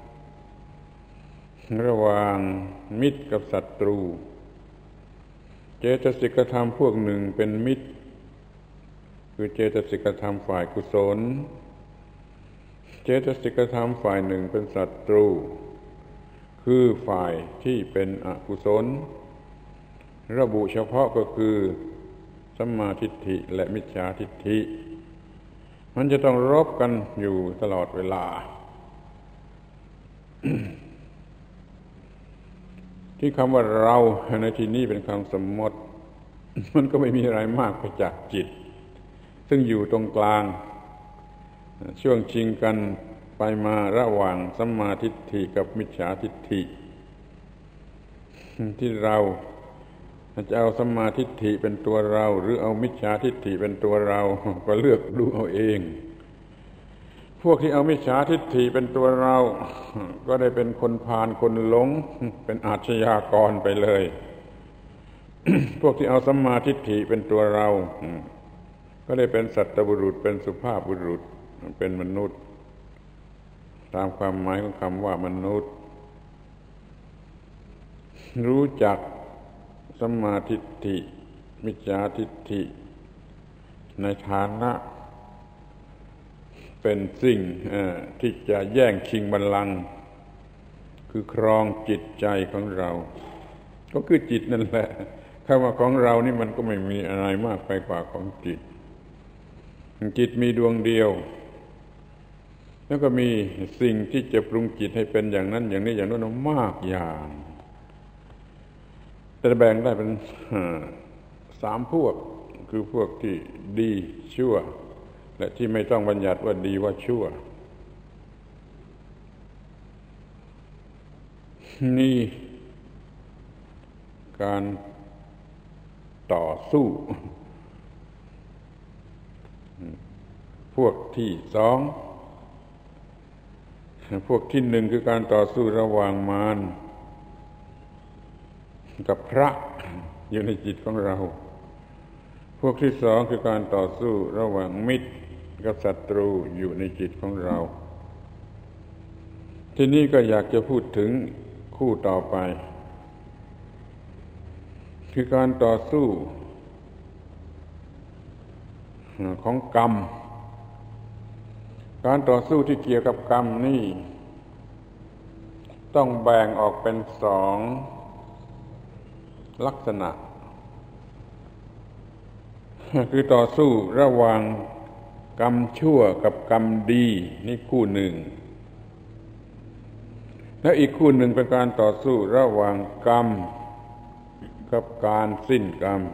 ระหว่างมิตรกับศัตรูเจตสิกธรรมพวกหนึ่งเป็นมิตรคือเจตสิกธรรมฝ่ายกุศลเจตสิกธรรมฝ่ายหนึ่งเป็นศัตรูคือฝ่ายที่เป็นอกุศลระบุเฉพาะก็คือสัมมาทิฏฐิและมิจฉาทิฏฐิมันจะต้องรบกันอยู่ตลอดเวลา ที่คำว่าเราในที่นี้เป็นคำสมมติมันก็ไม่มีอะไรมากไปจากจิตซึ่งอยู่ตรงกลางช่วงชิงกันไปมาระหว่างสัมมาทิฏฐิกับมิจฉาทิฏฐิที่เราจะเอาสัมมาทิฏฐิเป็นตัวเราหรือเอามิจฉาทิฏฐิเป็นตัวเราก็เลือกดูเอาเองพวกที่เอามิจฉาทิฏฐิเป็นตัวเราก็ได้เป็นคนพาลคนหลงเป็นอาชญากรไปเลย พวกที่เอาสัมมาทิฏฐิเป็นตัวเราก็ได้เป็นสัตบุรุษเป็นสุภาพบุรุษเป็นมนุษย์ตามความหมายของคำว่ามนุษย์รู้จักสัมมาทิฏฐิมิจฉาทิฏฐิในฐานะเป็นสิ่งที่จะแย่งชิงบัลลังก์คือครองจิตใจของเราก็คือจิตนั่นแหละคำว่าของเรานี่มันก็ไม่มีอะไรมากไปกว่าของจิตจิตมีดวงเดียวแล้วก็มีสิ่งที่จะปรุงจิตให้เป็นอย่างนั้นอย่างนี้อย่างโน้นมากอย่างแต่แบ่งได้เป็นสามพวกคือพวกที่ดีชั่วและที่ไม่ต้องบัญญัติว่าดีว่าชั่วนี่การต่อสู้พวกที่สองพวกที่หนึ่งคือการต่อสู้ระหว่างมารกับพระอยู่ในจิตของเราพวกที่สองคือการต่อสู้ระหว่างมิตรกับศัตรูอยู่ในจิตของเราทีนี้ก็อยากจะพูดถึงคู่ต่อไปคือการต่อสู้ของกรรมการต่อสู้ที่เกี่ยวกับกรรมนี่ต้องแบ่งออกเป็นสองลักษณะคือต่อสู้ระหว่างกรรมชั่วกับกรรมดีนี่คู่หนึ่งแล้วอีกคู่หนึ่งเป็นการต่อสู้ระหว่างกรรมกับการสิ้นกรรม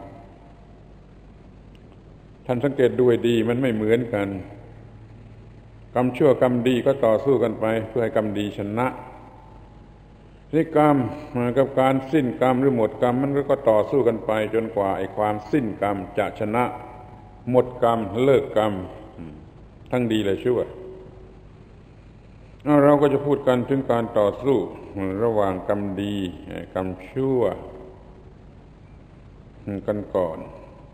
ท่านสังเกตดูให้ดีมันไม่เหมือนกันกรรมชั่วกรรมดีก็ต่อสู้กันไปเพื่อให้กรรมดีชนะนี่กรรมกับการสิ้นกรรมหรือหมดกรรมมันก็ต่อสู้กันไปจนกว่าไอ้ความสิ้นกรรมจะชนะหมดกรรมเลิกกรรมทั้งดีและชั่วเราก็จะพูดกันถึงการต่อสู้ระหว่างกรรมดีกรรมชั่วกันก่อน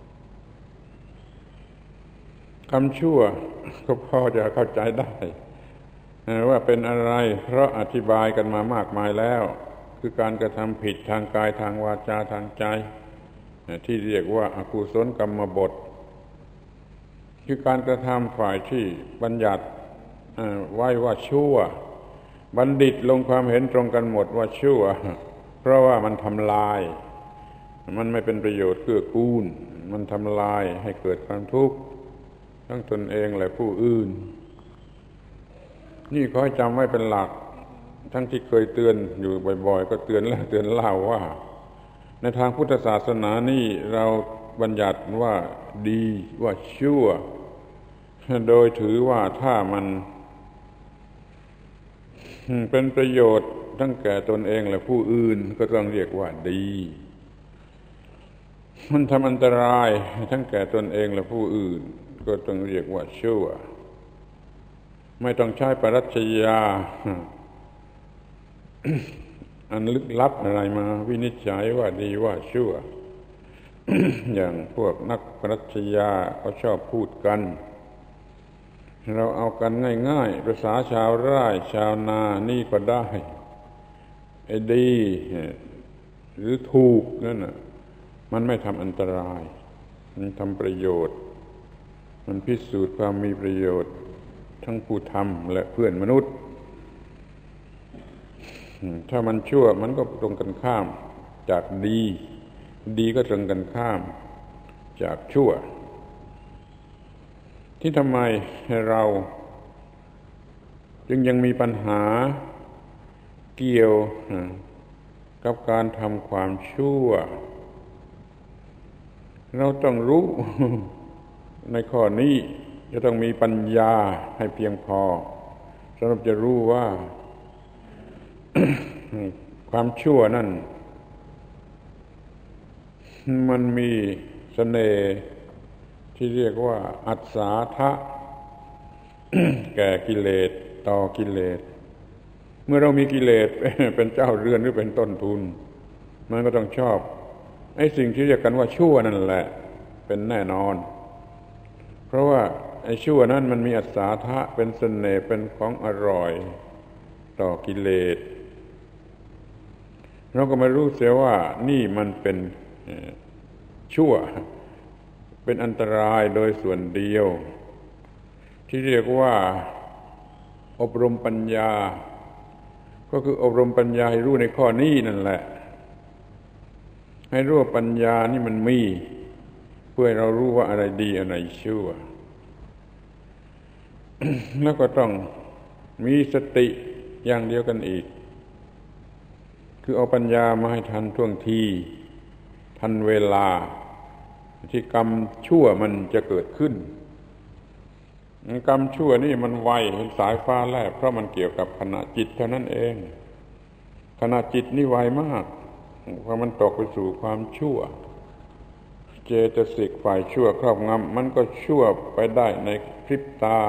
กรรมชั่วก็พอจะเข้าใจได้ว่าเป็นอะไรเพราะอธิบายกันมามากมายแล้วคือการกระทำผิดทางกายทางวาจาทางใจที่เรียกว่าอกุศลกรรมบทคือการกระทำฝ่ายที่บัญญัติไว้ว่าชั่วบัณฑิตลงความเห็นตรงกันหมดว่าชั่วเพราะว่ามันทำลายมันไม่เป็นประโยชน์เกื้อกูลมันทำลายให้เกิดความทุกข์ทั้งตนเองและผู้อื่นนี่ขอให้จำไว้เป็นหลักทั้งที่เคยเตือนอยู่บ่อยๆก็เตือนแล้วเตือนเล่าว่าในทางพุทธศาสนานี่เราบัญญัติว่าดีว่าชั่วโดยถือว่าถ้ามันเป็นประโยชน์ทั้งแก่ตนเองและผู้อื่นก็ต้องเรียกว่าดีมันทำอันตรายทั้งแก่ตนเองและผู้อื่นก็ต้องเรียกว่าชั่วไม่ต้องใช้ปรัชญาอันลึกลับอะไรมาวินิจฉัยว่าดีว่าชั่ว อย่างพวกนักปรัชญาเขาชอบพูดกันเราเอากันง่ายๆภาษาชาวไร่ชาวนานี่ก็ได้ไอ้ดีหรือถูกนั่นน่ะมันไม่ทำอันตรายมันทำประโยชน์มันพิสูจน์ความมีประโยชน์ทั้งผู้ทำและเพื่อนมนุษย์ถ้ามันชั่วมันก็ตรงกันข้ามจากดีดีก็ตรงกันข้ามจากชั่วที่ทำไมเราจึงยังมีปัญหาเกี่ยวกับการทำความชั่วเราต้องรู้ในข้อนี้จะต้องมีปัญญาให้เพียงพอสำหรับจะรู้ว่า ความชั่วนั่นมันมีเสน่ห์ที่เรียกว่าอัศาทะ แก่กิเลสต่อกิเลสเมื่อเรามีกิเลส เป็นเจ้าเรือนหรือเป็นต้นทุนมันก็ต้องชอบไอ้สิ่งที่เรียกกันว่าชั่วนั่นแหละเป็นแน่นอนเพราะว่าไอ้ชั่วนั้นมันมีอัศาทะเป็นเสน่ห์เป็นของอร่อยต่อกิเลสเราก็มารู้เสียว่านี่มันเป็นชั่วเป็นอันตรายโดยส่วนเดียวที่เรียกว่าอบรมปัญญาก็คืออบรมปัญญาให้รู้ในข้อนี้นั่นแหละให้รู้ว่าปัญญานี่มันมีเพื่อให้เรารู้ว่าอะไรดีอะไรชั่วแล้วก็ต้องมีสติอย่างเดียวกันอีกคือเอาปัญญามาให้ทันท่วงทีทันเวลาที่กรรมชั่วมันจะเกิดขึ้นกรรมชั่วนี่มันไวเห็นสายฟ้าแลบเพราะมันเกี่ยวกับขณะจิตเท่านั้นเองขณะจิตนี่ไวมากเพราะมันตกไปสู่ความชั่วเจตสิกฝ่ายชั่วครอบงำมันก็ชั่วไปได้ในพริบตา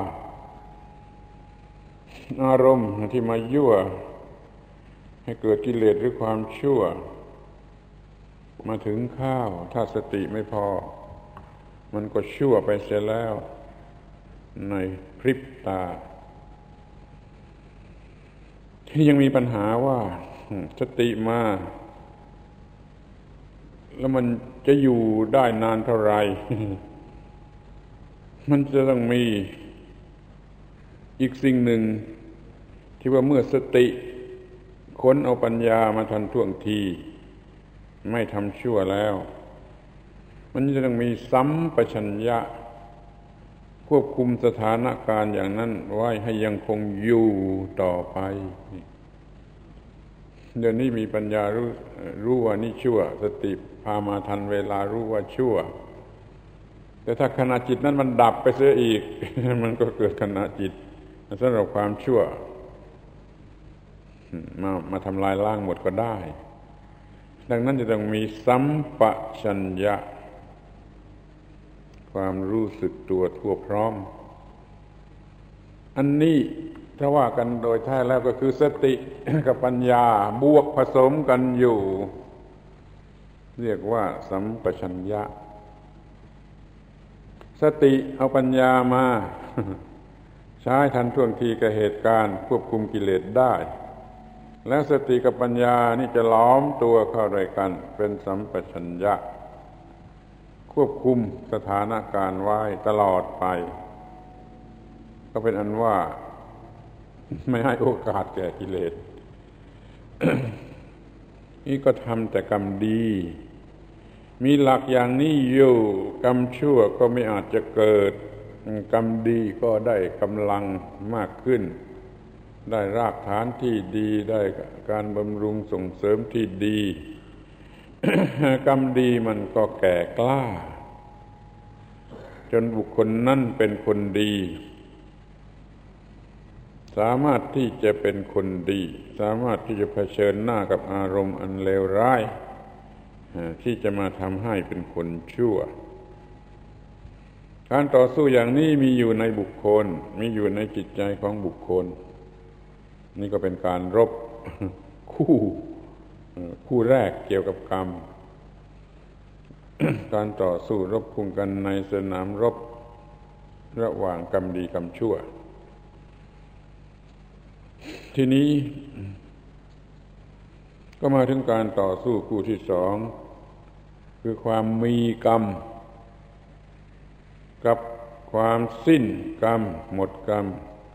อารมณ์ที่มายั่วให้เกิดกิเลสหรือความชั่วมาถึงข้าวถ้าสติไม่พอมันก็ชั่วไปเสียแล้วในพริบตาที่ยังมีปัญหาว่าสติมาแล้วมันจะอยู่ได้นานเท่าไหร่ มันจะต้องมีอีกสิ่งหนึ่งที่ว่าเมื่อสติค้นเอาปัญญามาทันท่วงทีไม่ทำชั่วแล้วมันจะต้องมีสัมปชัญญะควบคุมสถานการณ์อย่างนั้นไว้ให้ยังคงอยู่ต่อไปเดี๋ยวนี้มีปัญญารู้รู้ว่านี่ชั่วสติพามาทันเวลารู้ว่าชั่วแต่ถ้าขณะจิตนั้นมันดับไปเสียอีก มันก็เกิดขณะจิตสำหรับความชั่วมามาทำลายล้างหมดก็ได้ดังนั้นจะต้องมีสัมปชัญญะความรู้สึกตัวทั่วพร้อมอันนี้ถ้าว่ากันโดยแท้แล้วก็คือสติกับปัญญาบวกผสมกันอยู่เรียกว่าสัมปชัญญะสติเอาปัญญามาใช้ทันท่วงทีกับเหตุการณ์ควบคุมกิเลสได้แล้วสติกับปัญญานี่จะล้อมตัวเข้าด้วยกันเป็นสัมปชัญญะควบคุมสถานการณ์ไว้ตลอดไปก็เป็นอันว่าไม่ให้โอกาสแก่กิเลส นี่ก็ทำแต่กรรมดีมีหลักอย่างนี้อยู่กรรมชั่วก็ไม่อาจจะเกิดกรรมดีก็ได้กำลังมากขึ้นได้รากฐานที่ดีได้การบำรุงส่งเสริมที่ดี กรรมดีมันก็แก่กล้าจนบุคคลนั้นเป็นคนดีสามารถที่จะเป็นคนดีสามารถที่จะเผชิญหน้ากับอารมณ์อันเลวร้ายที่จะมาทำให้เป็นคนชั่วการต่อสู้อย่างนี้มีอยู่ในบุคคลมีอยู่ในจิตใจของบุคคลนี่ก็เป็นการรบคู่คู่แรกเกี่ยวกับกรรม การต่อสู้รบพุ่งกันในสนามรบระหว่างกรรมดีกรรมชั่วทีนี้ก็มาถึงการต่อสู้คู่ที่สองคือความมีกรรมกับความสิ้นกรรมหมดกรรม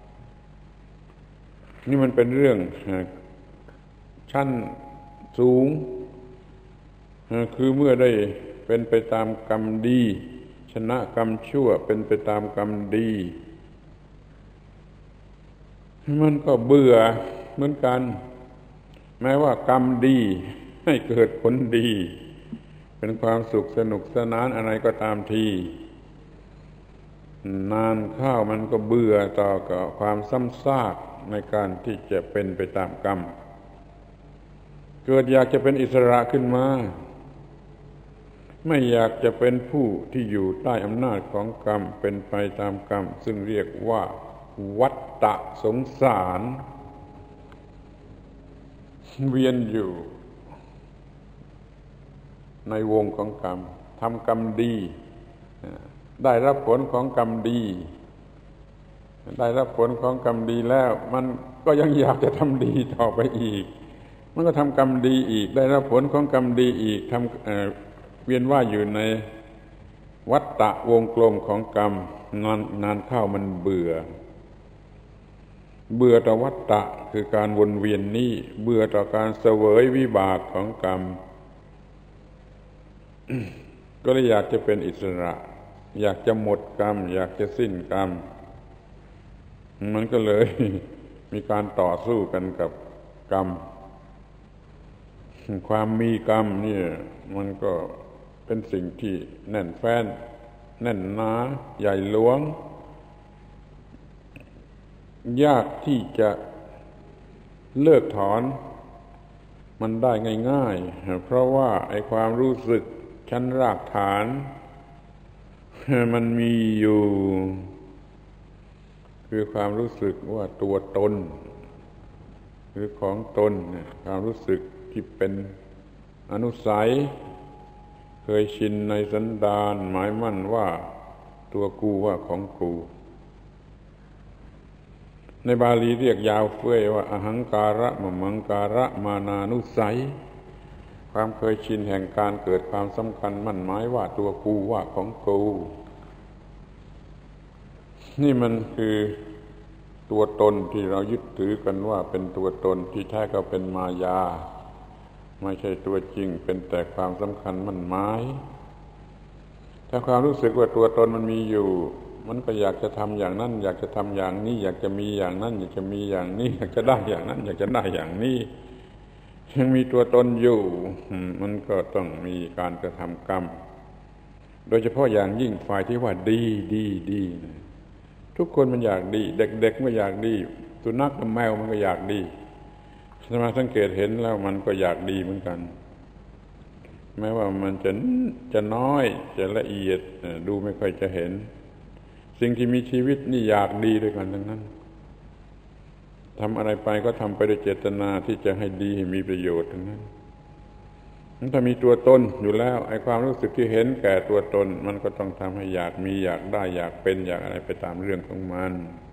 นี่มันเป็นเรื่องชั้นสูงคือเมื่อได้เป็นไปตามกรรมดีชนะกรรมชั่วเป็นไปตามกรรมดีมันก็เบื่อเหมือนกันแม้ว่ากรรมดีให้เกิดผลดีเป็นความสุขสนุกสนานอะไรก็ตามทีนานเข้ามันก็เบื่อต่อกับความซ้ำซากในการที่จะเป็นไปตามกรรมเกิดอยากจะเป็นอิสระขึ้นมาไม่อยากจะเป็นผู้ที่อยู่ใต้อำนาจของกรรมเป็นไปตามกรรมซึ่งเรียกว่าวัฏฏะสงสารเวียนอยู่ในวงของกรรมทำกรรมดีได้รับผลของกรรมดีได้รับผลของกรรมดีแล้วมันก็ยังอยากจะทำดีต่อไปอีกมันก็ทำกรรมดีอีกได้รับผลของกรรมดีอีกทำเอ่อเวียนว่ายอยู่ในวัฏฏะวงกลมของกรรมนานนานเข้ามันเบื่อเบื่อต่อวัฏฏะคือการวนเวียนนี้เบื่อต่อการเสวยวิบากของกรรม ก็เลยอยากจะเป็นอิสระอยากจะหมดกรรมอยากจะสิ้นกรรมมันก็เลยมีการต่อสู้กันกับกรรมความมีกรรมนี่มันก็เป็นสิ่งที่แน่นแฟ้นแน่นหนาใหญ่หลวงยากที่จะเลิกถอนมันได้ง่ายๆเพราะว่าไอ้ความรู้สึกชั้นรากฐานมันมีอยู่คือความรู้สึกว่าตัวตนหรือของตนความรู้สึกที่เป็นอนุสัยเคยชินในสันดานหมายมั่นว่าตัวกูว่าของกูในบาลีเรียกยาวเฟ้ยว่าอหังการะมมังการะมานานุสัยความเคยชินแห่งการเกิดความสำคัญมั่นหมายว่าตัวกูว่าของกูนี่มันคือตัวตนที่เรายึดถือกันว่าเป็นตัวตนที่แท้ก็เป็นมายาไม่ใช่ตัวจริงเป็นแต่ความสำคัญมั่นหมายถ้าความรู้สึกว่าตัวตนมันมีอยู่มันก็อยากจะทำอย่างนั้นอยากจะทำอย่างนี้อยากจะมีอย่างนั้นอยากจะมีอย่างนี้อยากจะได้อย่างนั้นอยากจะได้อย่างนี้ยังมีตัวตนอยู่มันก็ต้องมีการกระทำกรรมโดยเฉพาะอย่างยิ่งฝ่ายที่ว่าดีดีดีทุกคนมันอยากดีเด็กๆก็อยากดีสุนัขกับแมวมันก็อยากดีสมาสังเกตเห็นแล้วมันก็อยากดีเหมือนกันแม้ว่ามันจะจะน้อยจะละเอียดดูไม่ค่อยจะเห็นสิ่งที่มีชีวิตนี่อยากดีด้วยกันทั้งนั้นทำอะไรไปก็ทำไปด้วยเจตนาที่จะให้ดีให้มีประโยชน์ทั้งนั้นถ้ามีตัวตนอยู่แล้วไอ้ความรู้สึกที่เห็นแก่ตัวตนมันก็ต้องทำให้อยากมีอยากได้อยากเป็นอยากอะไรไปตามเรื่องของมัน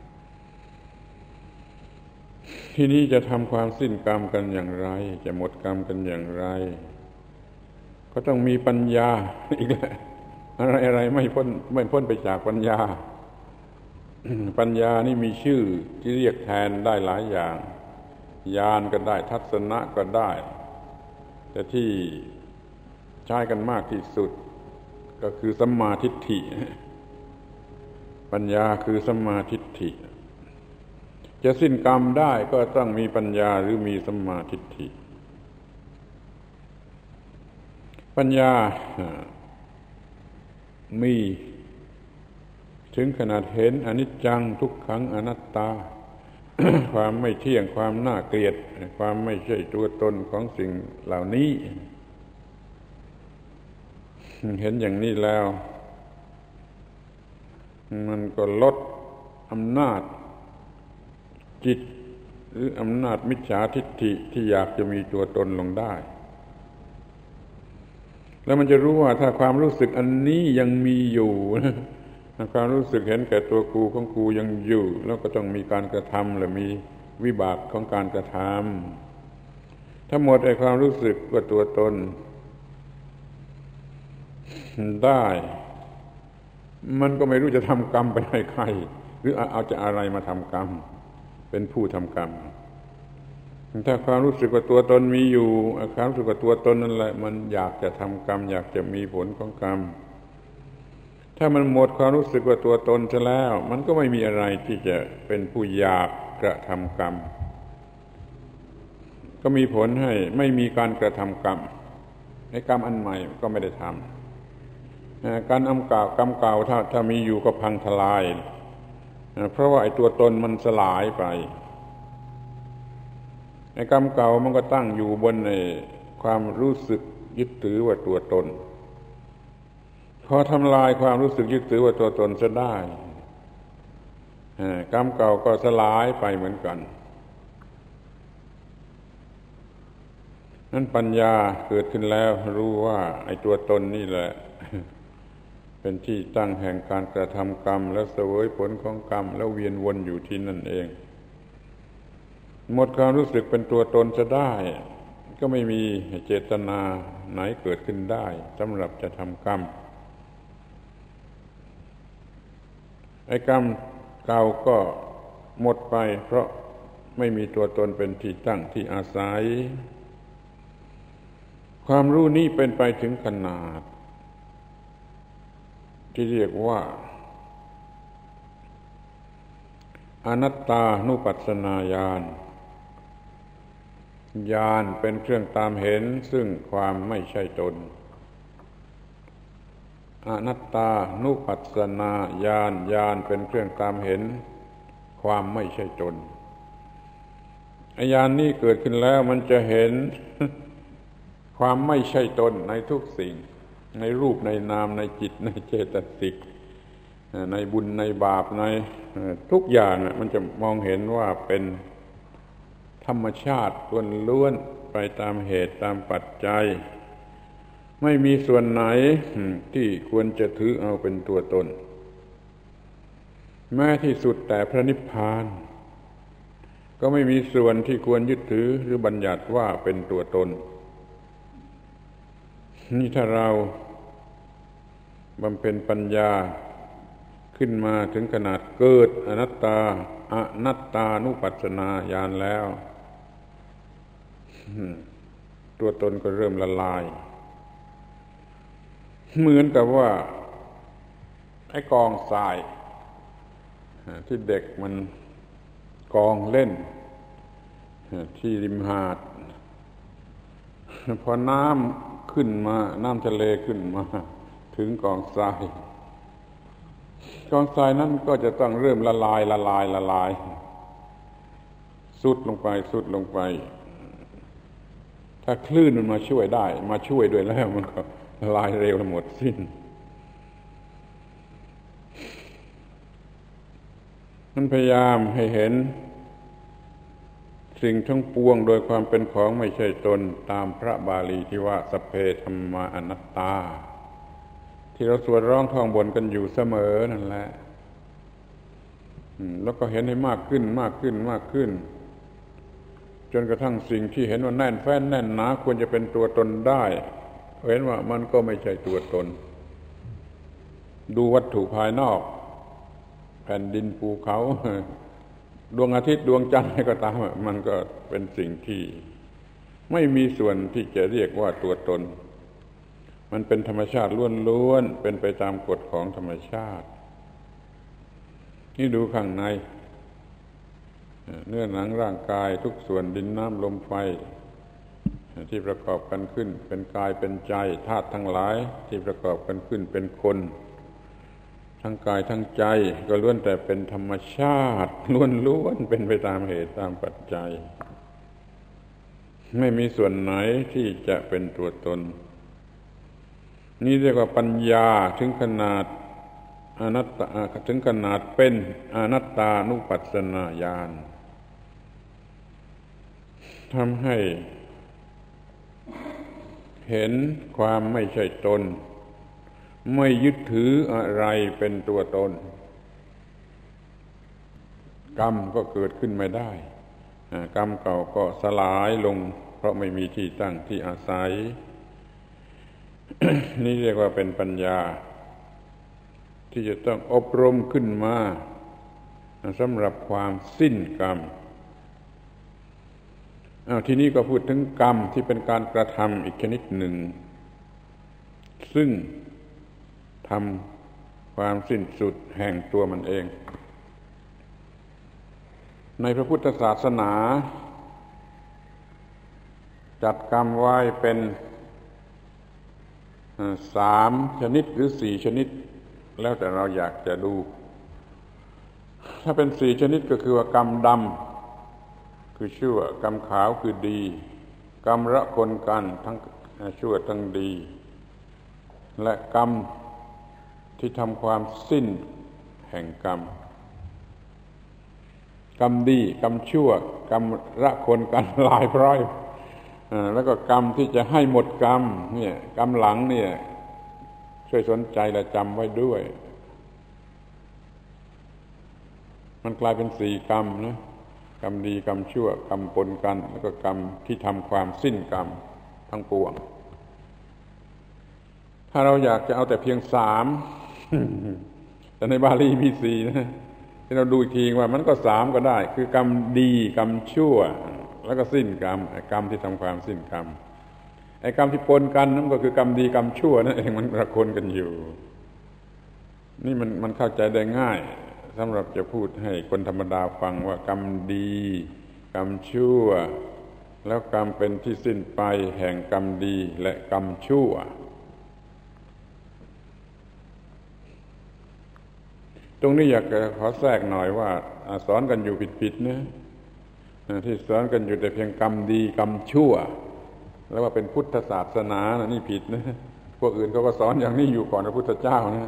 ทีนี้จะทำความสิ้นกรรมกันอย่างไรจะหมดกรรมกันอย่างไรก็ต้องมีปัญญาอีกแหละอะไรอะไรไม่พ้นไม่พ้นไปจากปัญญา ปัญญานี่มีชื่อที่เรียกแทนได้หลายอย่างญาณก็ได้ทัศนะก็ได้แต่ที่ใช้กันมากที่สุดก็คือสัมมาทิฏฐิปัญญาคือสัมมาทิฏฐิจะสิ้นกรรมได้ก็ต้องมีปัญญาหรือมีสัมมาทิฏฐิปัญญามีถึงขนาดเห็นอนิจจังทุกขังอนัตตา ความไม่เที่ยงความน่าเกลียดความไม่ใช่ตัวตนของสิ่งเหล่านี้เห็นอย่างนี้แล้วมันก็ลดอำนาจจิตหรืออำนาจมิจฉาทิฏฐิที่อยากจะมีตัวตนลงได้แล้วมันจะรู้ว่าถ้าความรู้สึกอันนี้ยังมีอยู่ความรู้สึกเห็นแก่ตัวกูของกูยังอยู่แล้วก็ต้องมีการกระทำและมีวิบากของการกระทำถ้าหมดไอ้ความรู้สึกว่าตัวตนได้มันก็ไม่รู้จะทำกรรมไปให้ใครหรือเอาจะอะไรมาทำกรรมเป็นผู้ทำกรรมถ้าความรู้สึกว่าตัวตนมีอยู่ความรู้สึกว่าตัวตนนั่นแหละมันอยากจะทำกรรมอยากจะมีผลของกรรมถ้ามันหมดความรู้สึกว่าตัวตนซะแล้วมันก็ไม่มีอะไรที่จะเป็นผู้อยากกระทำกรรมก็มีผลให้ไม่มีการกระทำกรรมในกรรมอันใหม่ก็ไม่ได้ทำการอำเก่ากรรมเก่าถ้าถ้ามีอยู่ก็พังทลายเพราะว่าไอ้ตัวตนมันสลายไปไอ้กรรมเก่ามันก็ตั้งอยู่บนในความรู้สึกยึดถือว่าตัวตนพอทำลายความรู้สึกยึดถือว่าตัวตนจะได้กรรมเก่าก็สลายไปเหมือนกันนั้นปัญญาเกิดขึ้นแล้วรู้ว่าไอ้ตัวตนนี่แหละเป็นที่ตั้งแห่งการกระทำกรรมและเสวยผลของกรรมแล้วเวียนวนอยู่ที่นั่นเองหมดความรู้สึกเป็นตัวตนจะได้ก็ไม่มีเจตนาไหนเกิดขึ้นได้สำหรับจะทำกรรมไอ้กรรมเก่าก็หมดไปเพราะไม่มีตัวตนเป็นที่ตั้งที่อาศัยความรู้นี้เป็นไปถึงขนาดที่เรียกว่าอนัตตานุปัสสนาญาณญาณเป็นเครื่องตามเห็นซึ่งความไม่ใช่ตนอนัตตานุปัสสนาญาณญาณเป็นเครื่องตามเห็นความไม่ใช่ตนญาณนี้เกิดขึ้นแล้วมันจะเห็นความไม่ใช่ตนในทุกสิ่งในรูปในนามในจิตในเจตสิกในบุญในบาปในทุกอย่างมันจะมองเห็นว่าเป็นธรรมชาติล้วนๆไปตามเหตุตามปัจจัยไม่มีส่วนไหนที่ควรจะถือเอาเป็นตัวตนแม้ที่สุดแต่พระนิพพานก็ไม่มีส่วนที่ควรยึดถือหรือบัญญัติว่าเป็นตัวตนนี่ถ้าเราบำเพ็ญปัญญาขึ้นมาถึงขนาดเกิดอนัตตาอนัตตานุปัสสนาญาณแล้วตัวตนก็เริ่มละลายเหมือนกับว่าไอ้กองทรายที่เด็กมันกองเล่นที่ริมหาดพอน้ำขึ้นมาน้ำทะเลขึ้นมาถึงกองทรายกองทรายนั้นก็จะต้องเริ่มละลายละลายละลายสุดลงไปสุดลงไปถ้าคลื่นมันมาช่วยได้มาช่วยด้วยแล้วมันก็ละลายเร็วหมดสิ้นมันพยายามให้เห็นสิ่งทั้งปวงโดยความเป็นของไม่ใช่ตนตามพระบาลีที่ว่าสัพเพธัมมาอนัตตาที่เราสวดร้องท่องบนกันอยู่เสมอนั่นแหละแล้วก็เห็นให้มากขึ้นมากขึ้นมากขึ้นจนกระทั่งสิ่งที่เห็นว่าแน่นแฟ้นแน่นหนาควรจะเป็นตัวตนได้เห็นว่ามันก็ไม่ใช่ตัวตนดูวัตถุภายนอกแผ่นดินภูเขาดวงอาทิตย์ดวงจันทร์ก็ตามมันก็เป็นสิ่งที่ไม่มีส่วนที่จะเรียกว่าตัวตนมันเป็นธรรมชาติล้วนๆเป็นไปตามกฎของธรรมชาตินี่ดูข้างในเนื้อหนังร่างกายทุกส่วนดินน้ำลมไฟที่ประกอบกันขึ้นเป็นกายเป็นใจธาตุทั้งหลายที่ประกอบกันขึ้นเป็นคนทั้งกายทั้งใจก็ล้วนแต่เป็นธรรมชาติล้วนๆเป็นไปตามเหตุตามปัจจัยไม่มีส่วนไหนที่จะเป็นตัวตนนี่เรียกว่าปัญญาถึงขนาดอนัตตาถึงขนาดเป็นอนัตตานุปัสสนาญาณทำให้เห็นความไม่ใช่ตนไม่ยึดถืออะไรเป็นตัวตนกรรมก็เกิดขึ้นไม่ได้กรรมเก่าก็สลายลงเพราะไม่มีที่ตั้งที่อาศัย นี่เรียกว่าเป็นปัญญาที่จะต้องอบรมขึ้นมาสำหรับความสิ้นกรรมอ้าวทีนี้ก็พูดถึงกรรมที่เป็นการกระทำอีกชนิดหนึ่งซึ่งทำความสิ้นสุดแห่งตัวมันเองในพระพุทธศาสนาจัดกรรมไว้เป็นสามชนิดหรือสี่ชนิดแล้วแต่เราอยากจะดูถ้าเป็นสี่ชนิดก็คือว่ากรรมดำคือชั่วกรรมขาวคือดีกรรมละคนกันทั้งชั่วทั้งดีและกรรมที่ทำความสิ้นแห่งกรรมกรรมดีกรรมชั่วกรรมละคนกันหลายพร้อยแล้วก็กรรมที่จะให้หมดกรรมเนี่ยกรรมหลังเนี่ยช่วยสนใจและจำไว้ด้วยมันกลายเป็นสี่กรรมนะกรรมดีกรรมชั่วกรรมปนกันแล้วก็กรรมที่ทำความสิ้นกรรมทั้งปวงถ้าเราอยากจะเอาแต่เพียงสามแต่ในบาลีมีสี่นะที่เราดูอีกทีว่ามันก็สามก็ได้คือกรรมดีกรรมชั่วแล้วก็สิ้นกรรมกรรมที่ทำความสิ้นกรรมไอ้กรรมที่ปนกันนั่นก็คือกรรมดีกรรมชั่วนั่นเองมันประคนกันอยู่นี่มันมันเข้าใจได้ง่ายสำหรับจะพูดให้คนธรรมดาฟังว่ากรรมดีกรรมชั่วแล้วกรรมเป็นที่สิ้นไปแห่งกรรมดีและกรรมชั่วตรงนี้อยากจะขอแทรกหน่อยว่าสอนกันอยู่ผิดๆนะที่สอนกันอยู่แต่เพียงกรรมดีกรรมชั่วแล้วว่าเป็นพุทธศาสนานะนี่ผิดนะพวกอื่นเขาก็สอนอย่างนี้อยู่ก่อนพระพุทธเจ้านะ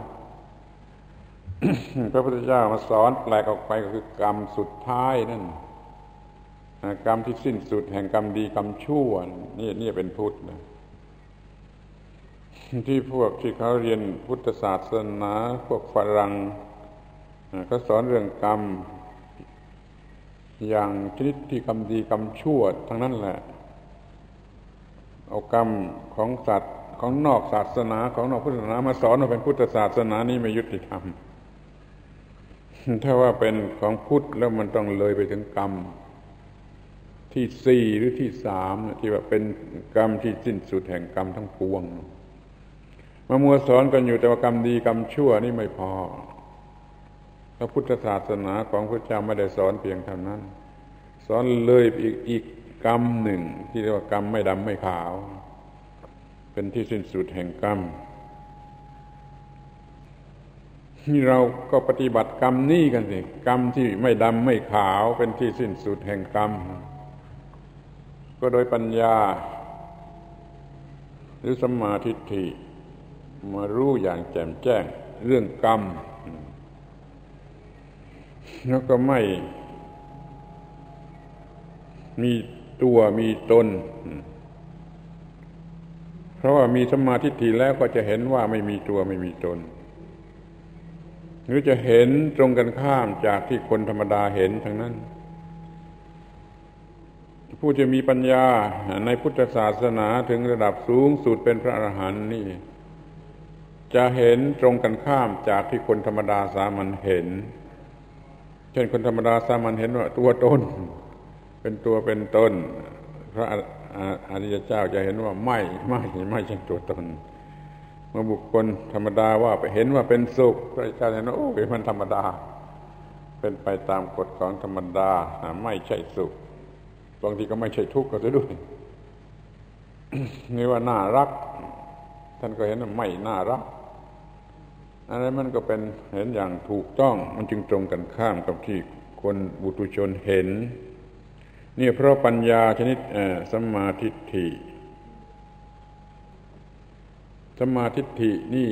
พระพุทธเจ้ามาสอนแปลกออกไปก็คือกรรมสุดท้ายนั่นกรรมที่สิ้นสุดแห่งกรรมดีกรรมชั่วนี่นี่เป็นพุทธนะที่พวกที่เขาเรียนพุทธศาสนาพวกฝรั่งเขาสอนเรื่องกรรมอย่างชนิดที่กรรมดีกรรมชั่วทั้งนั้นแหละเอากรรมของสัตว์ของนอกศาสนาของนอกพุทธศาสนามาสอนว่าเป็นพุทธศาสนานี่ไม่ยุติธรรมถ้าว่าเป็นของพุทธแล้วมันต้องเลยไปถึงกรรมที่สี่หรือที่สามที่ว่าเป็นกรรมที่สิ้นสุดแห่งกรรมทั้งปวงมามัวสอนกันอยู่แต่ว่ากรรมดีกรรมชั่วนี่ไม่พอพระพุทธศาสนาของพระเจ้าไม่ได้สอนเพียงเท่านั้นสอนเลยอีกอีกกรรมหนึ่งที่เรียกว่ากรรมไม่ดำไม่ขาวเป็นที่สิ้นสุดแห่งกรรมนี่เราก็ปฏิบัติกรรมนี้กันสิกรรมที่ไม่ดำไม่ขาวเป็นที่สิ้นสุดแห่งกรรมก็โดยปัญญาหรือสัมมาทิฏฐิมารู้อย่างแจ่มแจ้งเรื่องกรรมแล้วก็ไม่มีตัวมีตนเพราะว่ามีสัมมาทิฏฐิแล้วก็จะเห็นว่าไม่มีตัวไม่มีตนหรือจะเห็นตรงกันข้ามจากที่คนธรรมดาเห็นทั้งนั้นผู้จะมีปัญญาในพุทธศาสนาถึงระดับสูงสุดเป็นพระอรหันต์นี่จะเห็นตรงกันข้ามจากที่คนธรรมดาสามัญเห็นเช่นคนธรรมดาสามัญเห็นว่าตัวตนเป็นตัวเป็นตนพระอริยเจ้าจะเห็นว่าไม่ไม่ไม่ใช่ตัวตนเมื่อบุคคลธรรมดาว่าไปเห็นว่าเป็นสุขพระเจ้าเห็นว่าโอ้ยมันธรรมดาเป็นไปตามกฎของธรรมดาไม่ใช่สุขบางทีก็ไม่ใช่ทุกข์ก็ด้วย นี่ว่าน่ารักท่านก็เห็นว่าไม่น่ารักอะไรมันก็เป็นเห็นอย่างถูกต้องมันจึงตรงกันข้ามกับที่คนบุตุชนเห็นนี่เพราะปัญญาชนิดสัมมาทิฏฐิสัมมาทิฏฐินี่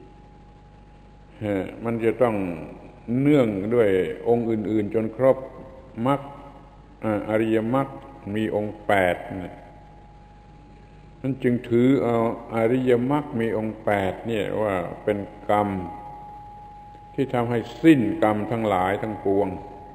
มันจะต้องเนื่องด้วยองค์อื่นๆจนครบมรรคอริยมรรคมีองค์แปดนั่นจึงถือเอาอริยมรรคมีองค์แปดเนี่ยว่าเป็นกรรมที่ทำให้สิ้นกรรมทั้งหลายทั้งปวง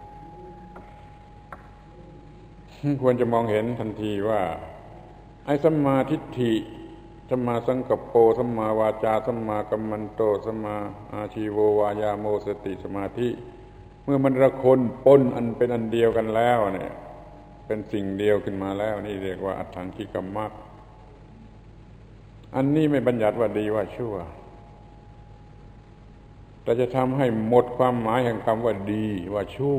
ควรจะมองเห็นทันทีว่าไอ้สัมมาทิฏฐิสัมมาสังกัปโปสัมมาวาจาสัมมากัมมันโตสัมมาอาชีโววายาโมสติสมาธิเมื่อมันระคนปนอันเป็นอันเดียวกันแล้วเนี่ยเป็นสิ่งเดียวขึ้นมาแล้วนี่เรียกว่าอัตถังคิกมรรคอันนี้ไม่บัญญัติว่าดีว่าชั่วแต่จะทำให้หมดความหมายแห่งคำว่าดีว่าชั่ว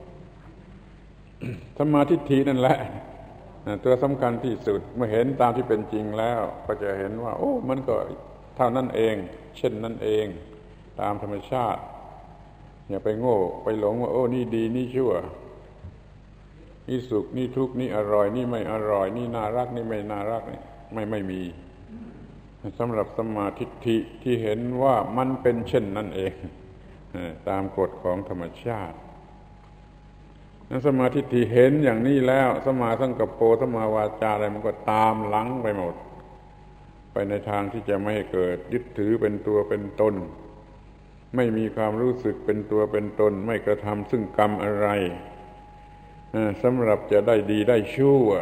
สัมมาทิฏฐินั่นแหละตัวสำคัญที่สุดเมื่อเห็นตามที่เป็นจริงแล้วก็จะเห็นว่าโอ้มันก็เท่านั้นเองเช่นนั้นเองตามธรรมชาติอย่าไปโง่ไปหลงว่าโอ้นี่ดีนี่ชั่วนี่สุขนี่ทุกข์นี่อร่อยนี่ไม่อร่อยนี่น่ารักนี่ไม่น่ารักนี่ไม่ไม่มีสำหรับสัมมาทิฏฐิที่เห็นว่ามันเป็นเช่นนั้นเองตามกฎของธรรมชาตินั้นสัมมาทิฏฐิเห็นอย่างนี้แล้วสัมมาสังกัปโปสัมมาวาจาอะไรมันก็ตามหลังไปหมดไปในทางที่จะไม่ให้เกิดยึดถือเป็นตัวเป็นตนไม่มีความรู้สึกเป็นตัวเป็นตนไม่กระทำซึ่งกรรมอะไรสำหรับจะได้ดีได้ชั่ว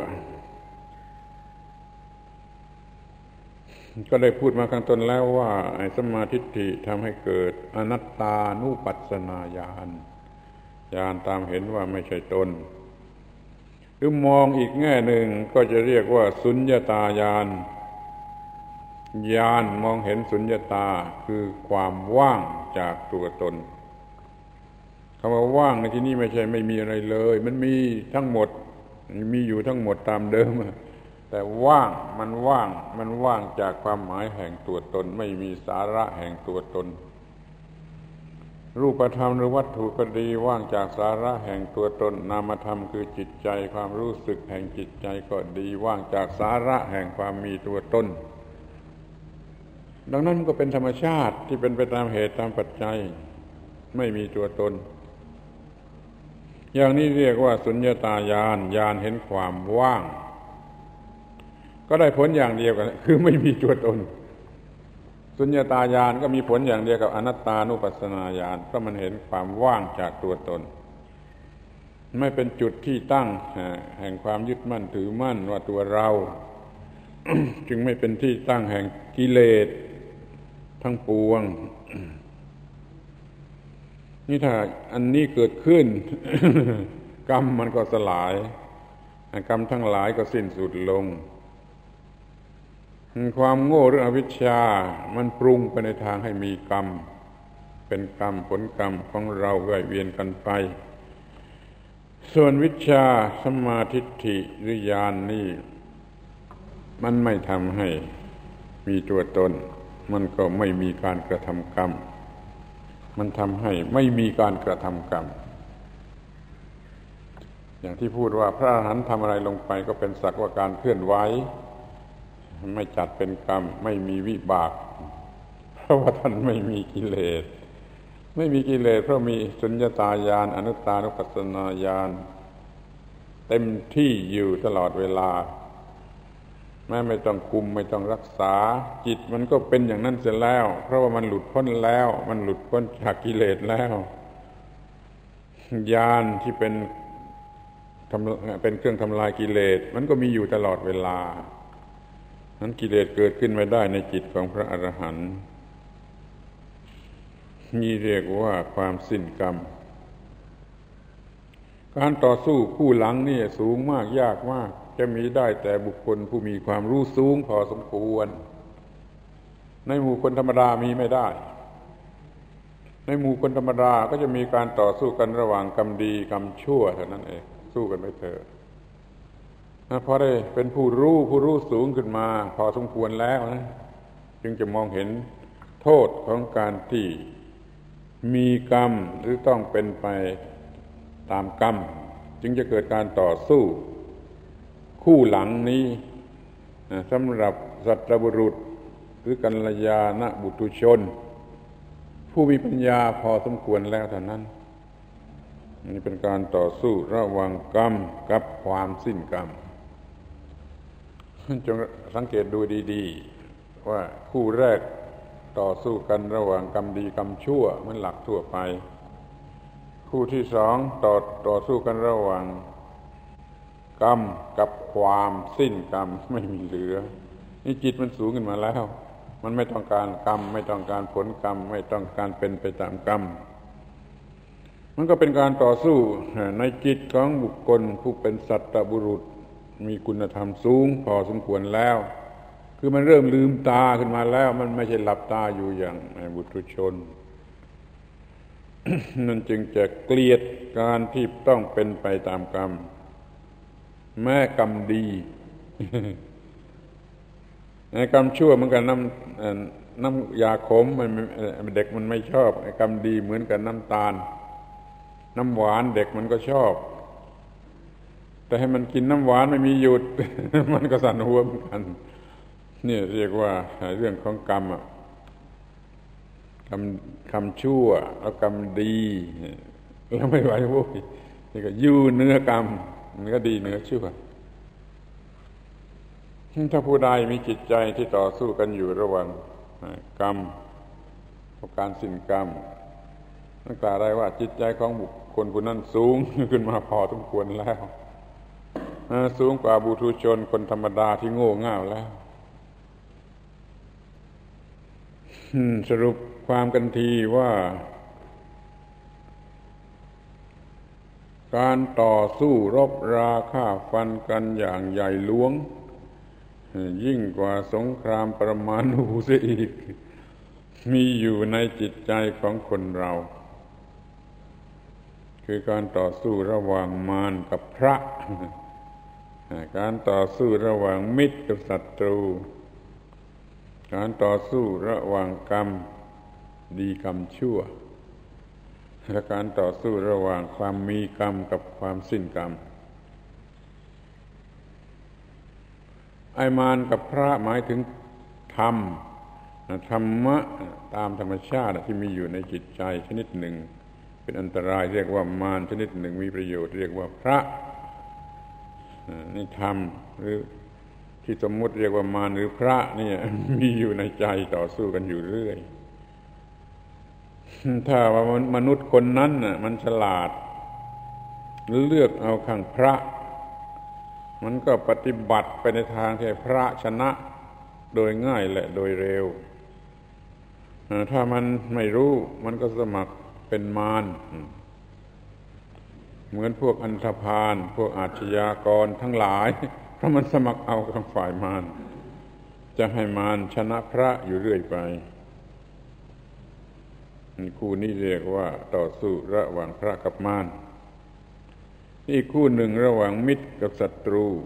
ก็ได้พูดมาข้างต้นแล้วว่าไอ้สัมมาทิฏฐิทำให้เกิดอนัตตานุปัสสนาญาณญาณตามเห็นว่าไม่ใช่ตนหรือมองอีกแง่หนึ่งก็จะเรียกว่าสุญญตาญาณญาณมองเห็นสุญญตาคือความว่างจากตัวตนคำว่าว่างในที่นี้ไม่ใช่ไม่มีอะไรเลยมันมีทั้งหมดมีอยู่ทั้งหมดตามเดิมแต่ว่างมันว่างมันว่างจากความหมายแห่งตัวตนไม่มีสาระแห่งตัวตนรูปธรรมหรือวัตถุก็ดีว่างจากสาระแห่งตัวตนนามธรรมคือจิตใจความรู้สึกแห่งจิตใจก็ดีว่างจากสาระแห่งความมีตัวตนดังนั้นมันก็เป็นธรรมชาติที่เป็นไปตามเหตุตามปัจจัยไม่มีตัวตนอย่างนี้เรียกว่าสุญญตาญาณญาณเห็นความว่างก็ได้ผลอย่างเดียวกันคือไม่มีตัวตนสุญญตาญาณก็มีผลอย่างเดียวกับอนัตตานุปัสสนาญาณเพราะมันเห็นความว่างจากตัวตนไม่เป็นจุดที่ตั้งแห่งความยึดมั่นถือมั่นว่าตัวเรา จึงไม่เป็นที่ตั้งแห่งกิเลสทั้งปวง นี่ถ้าอันนี้เกิดขึ้น กรรมมันก็สลายกรรมทั้งหลายก็สิ้นสุดลงความโง่หรืออวิชชามันปรุงไปในทางให้มีกรรมเป็นกรรมผลกรรมของเราเวียนเวียนกันไปส่วนวิชชาสัมมาทิฏฐิหรือญาณ น, นี่มันไม่ทำให้มีตัวตนมันก็ไม่มีการกระทำกรรมมันทำให้ไม่มีการกระทำกรรมอย่างที่พูดว่าพระอรหันต์ทำอะไรลงไปก็เป็นสักว่าการเคลื่อนไหวไม่จัดเป็นกรรมไม่มีวิบากเพราะว่าท่านไม่มีกิเลสไม่มีกิเลสเพราะมีสุญญตาญาณอนัตตานุปัสสนาญาณเต็มที่อยู่ตลอดเวลาแม้ไม่ต้องคุมไม่ต้องรักษาจิตมันก็เป็นอย่างนั้นเสียแล้วเพราะว่ามันหลุดพ้นแล้วมันหลุดพ้นจากกิเลสแล้วญาณที่เป็นเป็นเครื่องทำลายกิเลสมันก็มีอยู่ตลอดเวลานั้นกิเลสเกิดขึ้นไม่ได้ในจิตของพระอรหันต์นี่เรียกว่าความสิ้นกรรมการต่อสู้คู่หลังนี่สูงมากยากมากจะมีได้แต่บุคคลผู้มีความรู้สูงพอสมควรในหมู่คนธรรมดามีไม่ได้ในหมู่คนธรรมดาก็จะมีการต่อสู้กันระหว่างกรรมดีกรรมชั่วเท่านั้นเองสู้กันไปเถอะพอได้เป็นผู้รู้ผู้รู้สูงขึ้นมาพอสมควรแล้วนะจึงจะมองเห็นโทษของการที่มีกรรมหรือต้องเป็นไปตามกรรมจึงจะเกิดการต่อสู้คู่หลังนี้สำหรับสัตบุรุษหรือกัลยาณบุตุชนผู้มีปัญญาพอสมควรแล้วเท่านั้นนี่เป็นการต่อสู้ระหว่างกรรมกับความสิ้นกรรมจงสังเกตดูดีๆว่าคู่แรกต่อสู้กันระหว่างกรรมดีกรรมชั่วมันหลักทั่วไปคู่ที่สองต่อต่อสู้กันระหว่างกรรมกับความสิ้นกรรมไม่มีเหลือนี่จิตมันสูงขึ้นมาแล้วมันไม่ต้องการกรรมไม่ต้องการผลกรรมไม่ต้องการเป็นไปตามกรรมมันก็เป็นการต่อสู้ในจิตของบุคคลผู้เป็นสัตบุรุษมีคุณธรรมสูงพอสมควรแล้วคือมันเริ่มลืมตาขึ้นมาแล้วมันไม่ใช่หลับตาอยู่อย่างบุตุชน นั่นจึงจะเกลียดการที่ต้องเป็นไปตามกรรมแม้กรรมดี ในกรรมชั่วเหมือนกันน้ำน้ำยาขมมันเด็กมันไม่ชอบกรรมดีเหมือนกับน้ำตาลน้ำหวานเด็กมันก็ชอบแต่ให้มันกินน้ำหวานไม่มีหยุด มันก็สั่นหัวเหมือนกันนี่เรียกว่าเรื่องของกรรมอ่ะคำคำชั่วแล้วกรรมดีแล้วไม่ไหวโว้ยนี่ก็ยู่เนื้อกรรมเนื้อดีเนื้อชั่วถ้าผู้ใดมีจิตใจที่ต่อสู้กันอยู่ระหว่างกรรมกับการสิ้นกรรมนั่นกล่าวได้ว่าจิตใจของบุคคลผู้นั้นสูงขึ้นมาพอสมควรแล้วสูงกว่าบุตุชนคนธรรมดาที่โง่เง่าแล้วสรุปความกันทีว่าการต่อสู้รบราฆ่าฟันกันอย่างใหญ่หลวงยิ่งกว่าสงครามปรมาณูเสียอีกมีอยู่ในจิตใจของคนเราคือการต่อสู้ระหว่างมารกับพระการต่อสู้ระหว่างมิตรกับศัตรูการต่อสู้ระหว่างกรรมดีกรรมชั่วและการต่อสู้ระหว่างความมีกรรมกับความสิ้นกรรมไอ้มารกับพระหมายถึงธรรมธรรมะตามธรรมชาติที่มีอยู่ในจิตใจชนิดหนึ่งเป็นอันตรายเรียกว่ามารชนิดหนึ่งมีประโยชน์เรียกว่าพระนี่ธรรมหรือที่สมมุติเรียกว่ามารหรือพระนี่มีอยู่ในใจต่อสู้กันอยู่เรื่อยถ้าว่ามนุษย์คนนั้นน่ะมันฉลาดเลือกเอาข้างพระมันก็ปฏิบัติไปในทางที่พระชนะโดยง่ายและโดยเร็วถ้ามันไม่รู้มันก็สมัครเป็นมารเหมือนพวกอันธพาลพวกอาชญากรทั้งหลายเพราะมันสมัครเอาข้างฝ่ายมารจะให้มารชนะพระอยู่เรื่อยไปคู่นี้เรียกว่าต่อสู้ระหว่างพระกับมารอีกคู่หนึ่งระหว่างมิตรกับศัตรู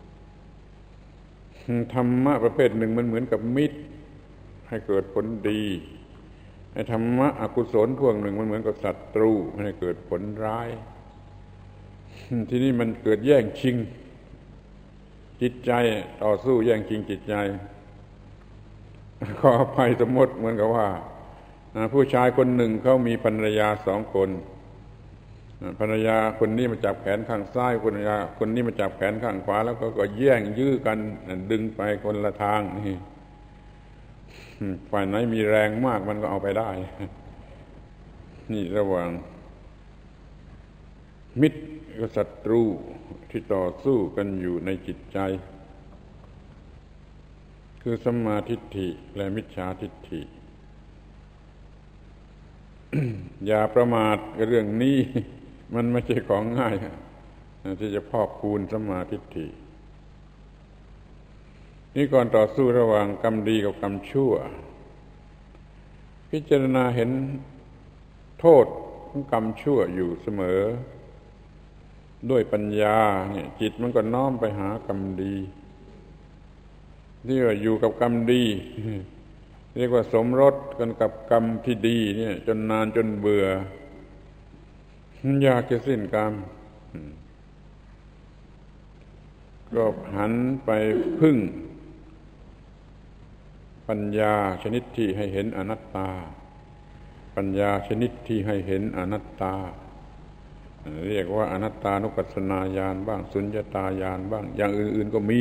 ธรรมะประเภทหนึ่งมันเหมือนกับมิตรให้เกิดผลดีไอ้ธรรมะอกุศลพวกหนึ่งมันเหมือนกับศัตรูให้เกิดผลร้ายที่นี่มันเกิดแย่งชิงจิตใจต่อสู้แย่งชิงจิตใจขออภัยสมมติเหมือนกับว่าผู้ชายคนหนึ่งเขามีภรรยาสองคนภรรยาคนนี้มาจับแขนข้างซ้ายภรรยาคนนี้มาจับแขนข้างขวาแล้วก็ก็แย่งยื้อกันดึงไปคนละทางนี่ฝ่ายไหนมีแรงมากมันก็เอาไปได้นี่ระหว่างมิตรกับศัตรูที่ต่อสู้กันอยู่ในจิตใจคือสัมมาทิฏฐิและมิจฉาทิฏฐิ อย่าประมาทกับเรื่องนี้มันไม่ใช่ของง่ายที่จะพอกพูนสัมมาทิฏฐินี่ก่อนต่อสู้ระหว่างกรรมดีกับกรรมชั่วพิจารณาเห็นโทษของกรรมชั่วอยู่เสมอด้วยปัญญาเนี่ยจิตมันก็น้อมไปหากรรมดีที่ว่าอยู่กับกรรมดีเรียกว่าสมรสกันกับกรรมที่ดีเนี่ยจนนานจนเบื่ออยากจะสิ้นกรรมก็หันไปพึ่งปัญญาชนิดที่ให้เห็นอนัตตาปัญญาชนิดที่ให้เห็นอนัตตาเรียกว่าอนัตตานุปัสสนาญาณบ้างสุญญตาญาณบ้างอย่างอื่นๆก็มี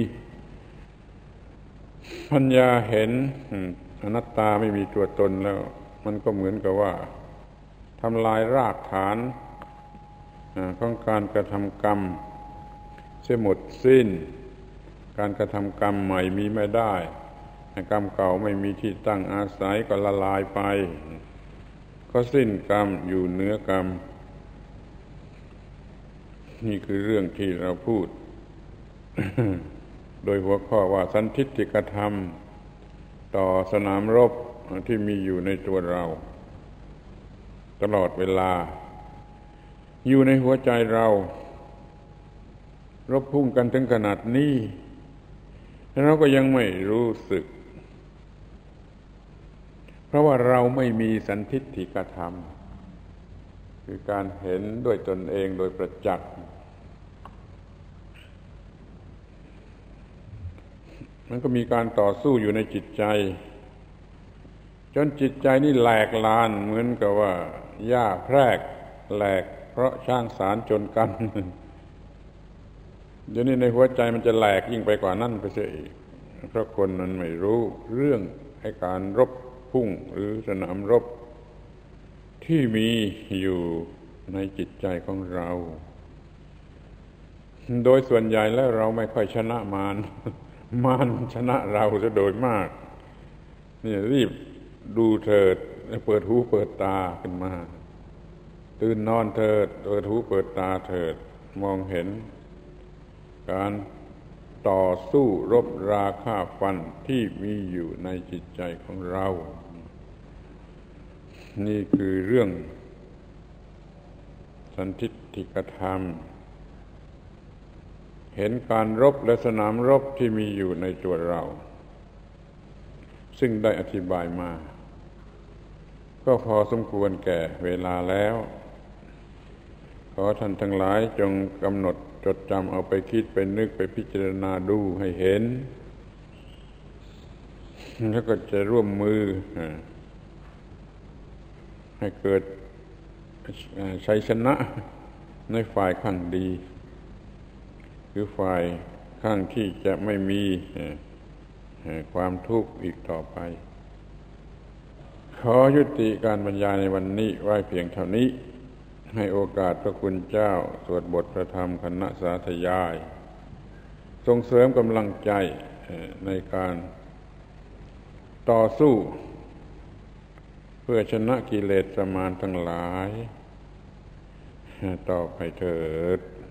ปัญญาเห็นอนัตตาไม่มีตัวตนแล้วมันก็เหมือนกับว่าทำลายรากฐานของการกระทำกรรมเสียหมดสิ้นการกระทำกรรมใหม่มีไม่ได้กรรมเก่าไม่มีที่ตั้งอาศัยก็ละลายไปก็สิ้นกรรมอยู่เหนือกรรมนี่คือเรื่องที่เราพูด โดยหัวข้อว่าสันทิฏฐิกธรรมต่อสนามรบที่มีอยู่ในตัวเราตลอดเวลาอยู่ในหัวใจเรารบพุ่งกันถึงขนาดนี้เราก็ยังไม่รู้สึกเพราะว่าเราไม่มีสันทิฏฐิกธรรมคือการเห็นด้วยตนเองโดยประจักษ์มันก็มีการต่อสู้อยู่ในจิตใจจนจิตใจนี่แหลกลานเหมือนกับว่าหญ้าแพรกแหลกเพราะช้างสารชนกันเดี๋ยวนี้ในหัวใจมันจะแหลกยิ่งไปกว่านั้นไปเสียอีกเพราะคนนั้นไม่รู้เรื่องให้การรบพุ่งหรือสนามรบที่มีอยู่ในจิตใจของเราโดยส่วนใหญ่แล้วเราไม่ค่อยชนะมารมารชนะเราซะโดยมากนี่รีบดูเถิดเปิดหูเปิดตาขึ้นมาตื่นนอนเถิดเปิดหูเปิดตาเถิดมองเห็นการต่อสู้รบราฆ่าฟันที่มีอยู่ในจิตใจของเรานี่คือเรื่องสันทิฏฐิกธรรมเห็นการรบและสนามรบที่มีอยู่ในตัวเราซึ่งได้อธิบายมาก็พอสมควรแก่เวลาแล้วขอท่านทั้งหลายจงกำหนดจดจำเอาไปคิดไปนึกไปพิจารณาดูให้เห็นแล้วก็จะร่วมมือให้เกิดชัยชนะในฝ่ายข้างดีคือฝ่ายข้างที่จะไม่มีความทุกข์อีกต่อไปขอยุติการบรรยายในวันนี้ไว้เพียงเท่านี้ให้โอกาสพระคุณเจ้าสวดบทพระธรรมคณะสาธยายส่งเสริมกำลังใจในการต่อสู้เพื่อชนะกิเลสมารทั้งหลายต่อไปเถิด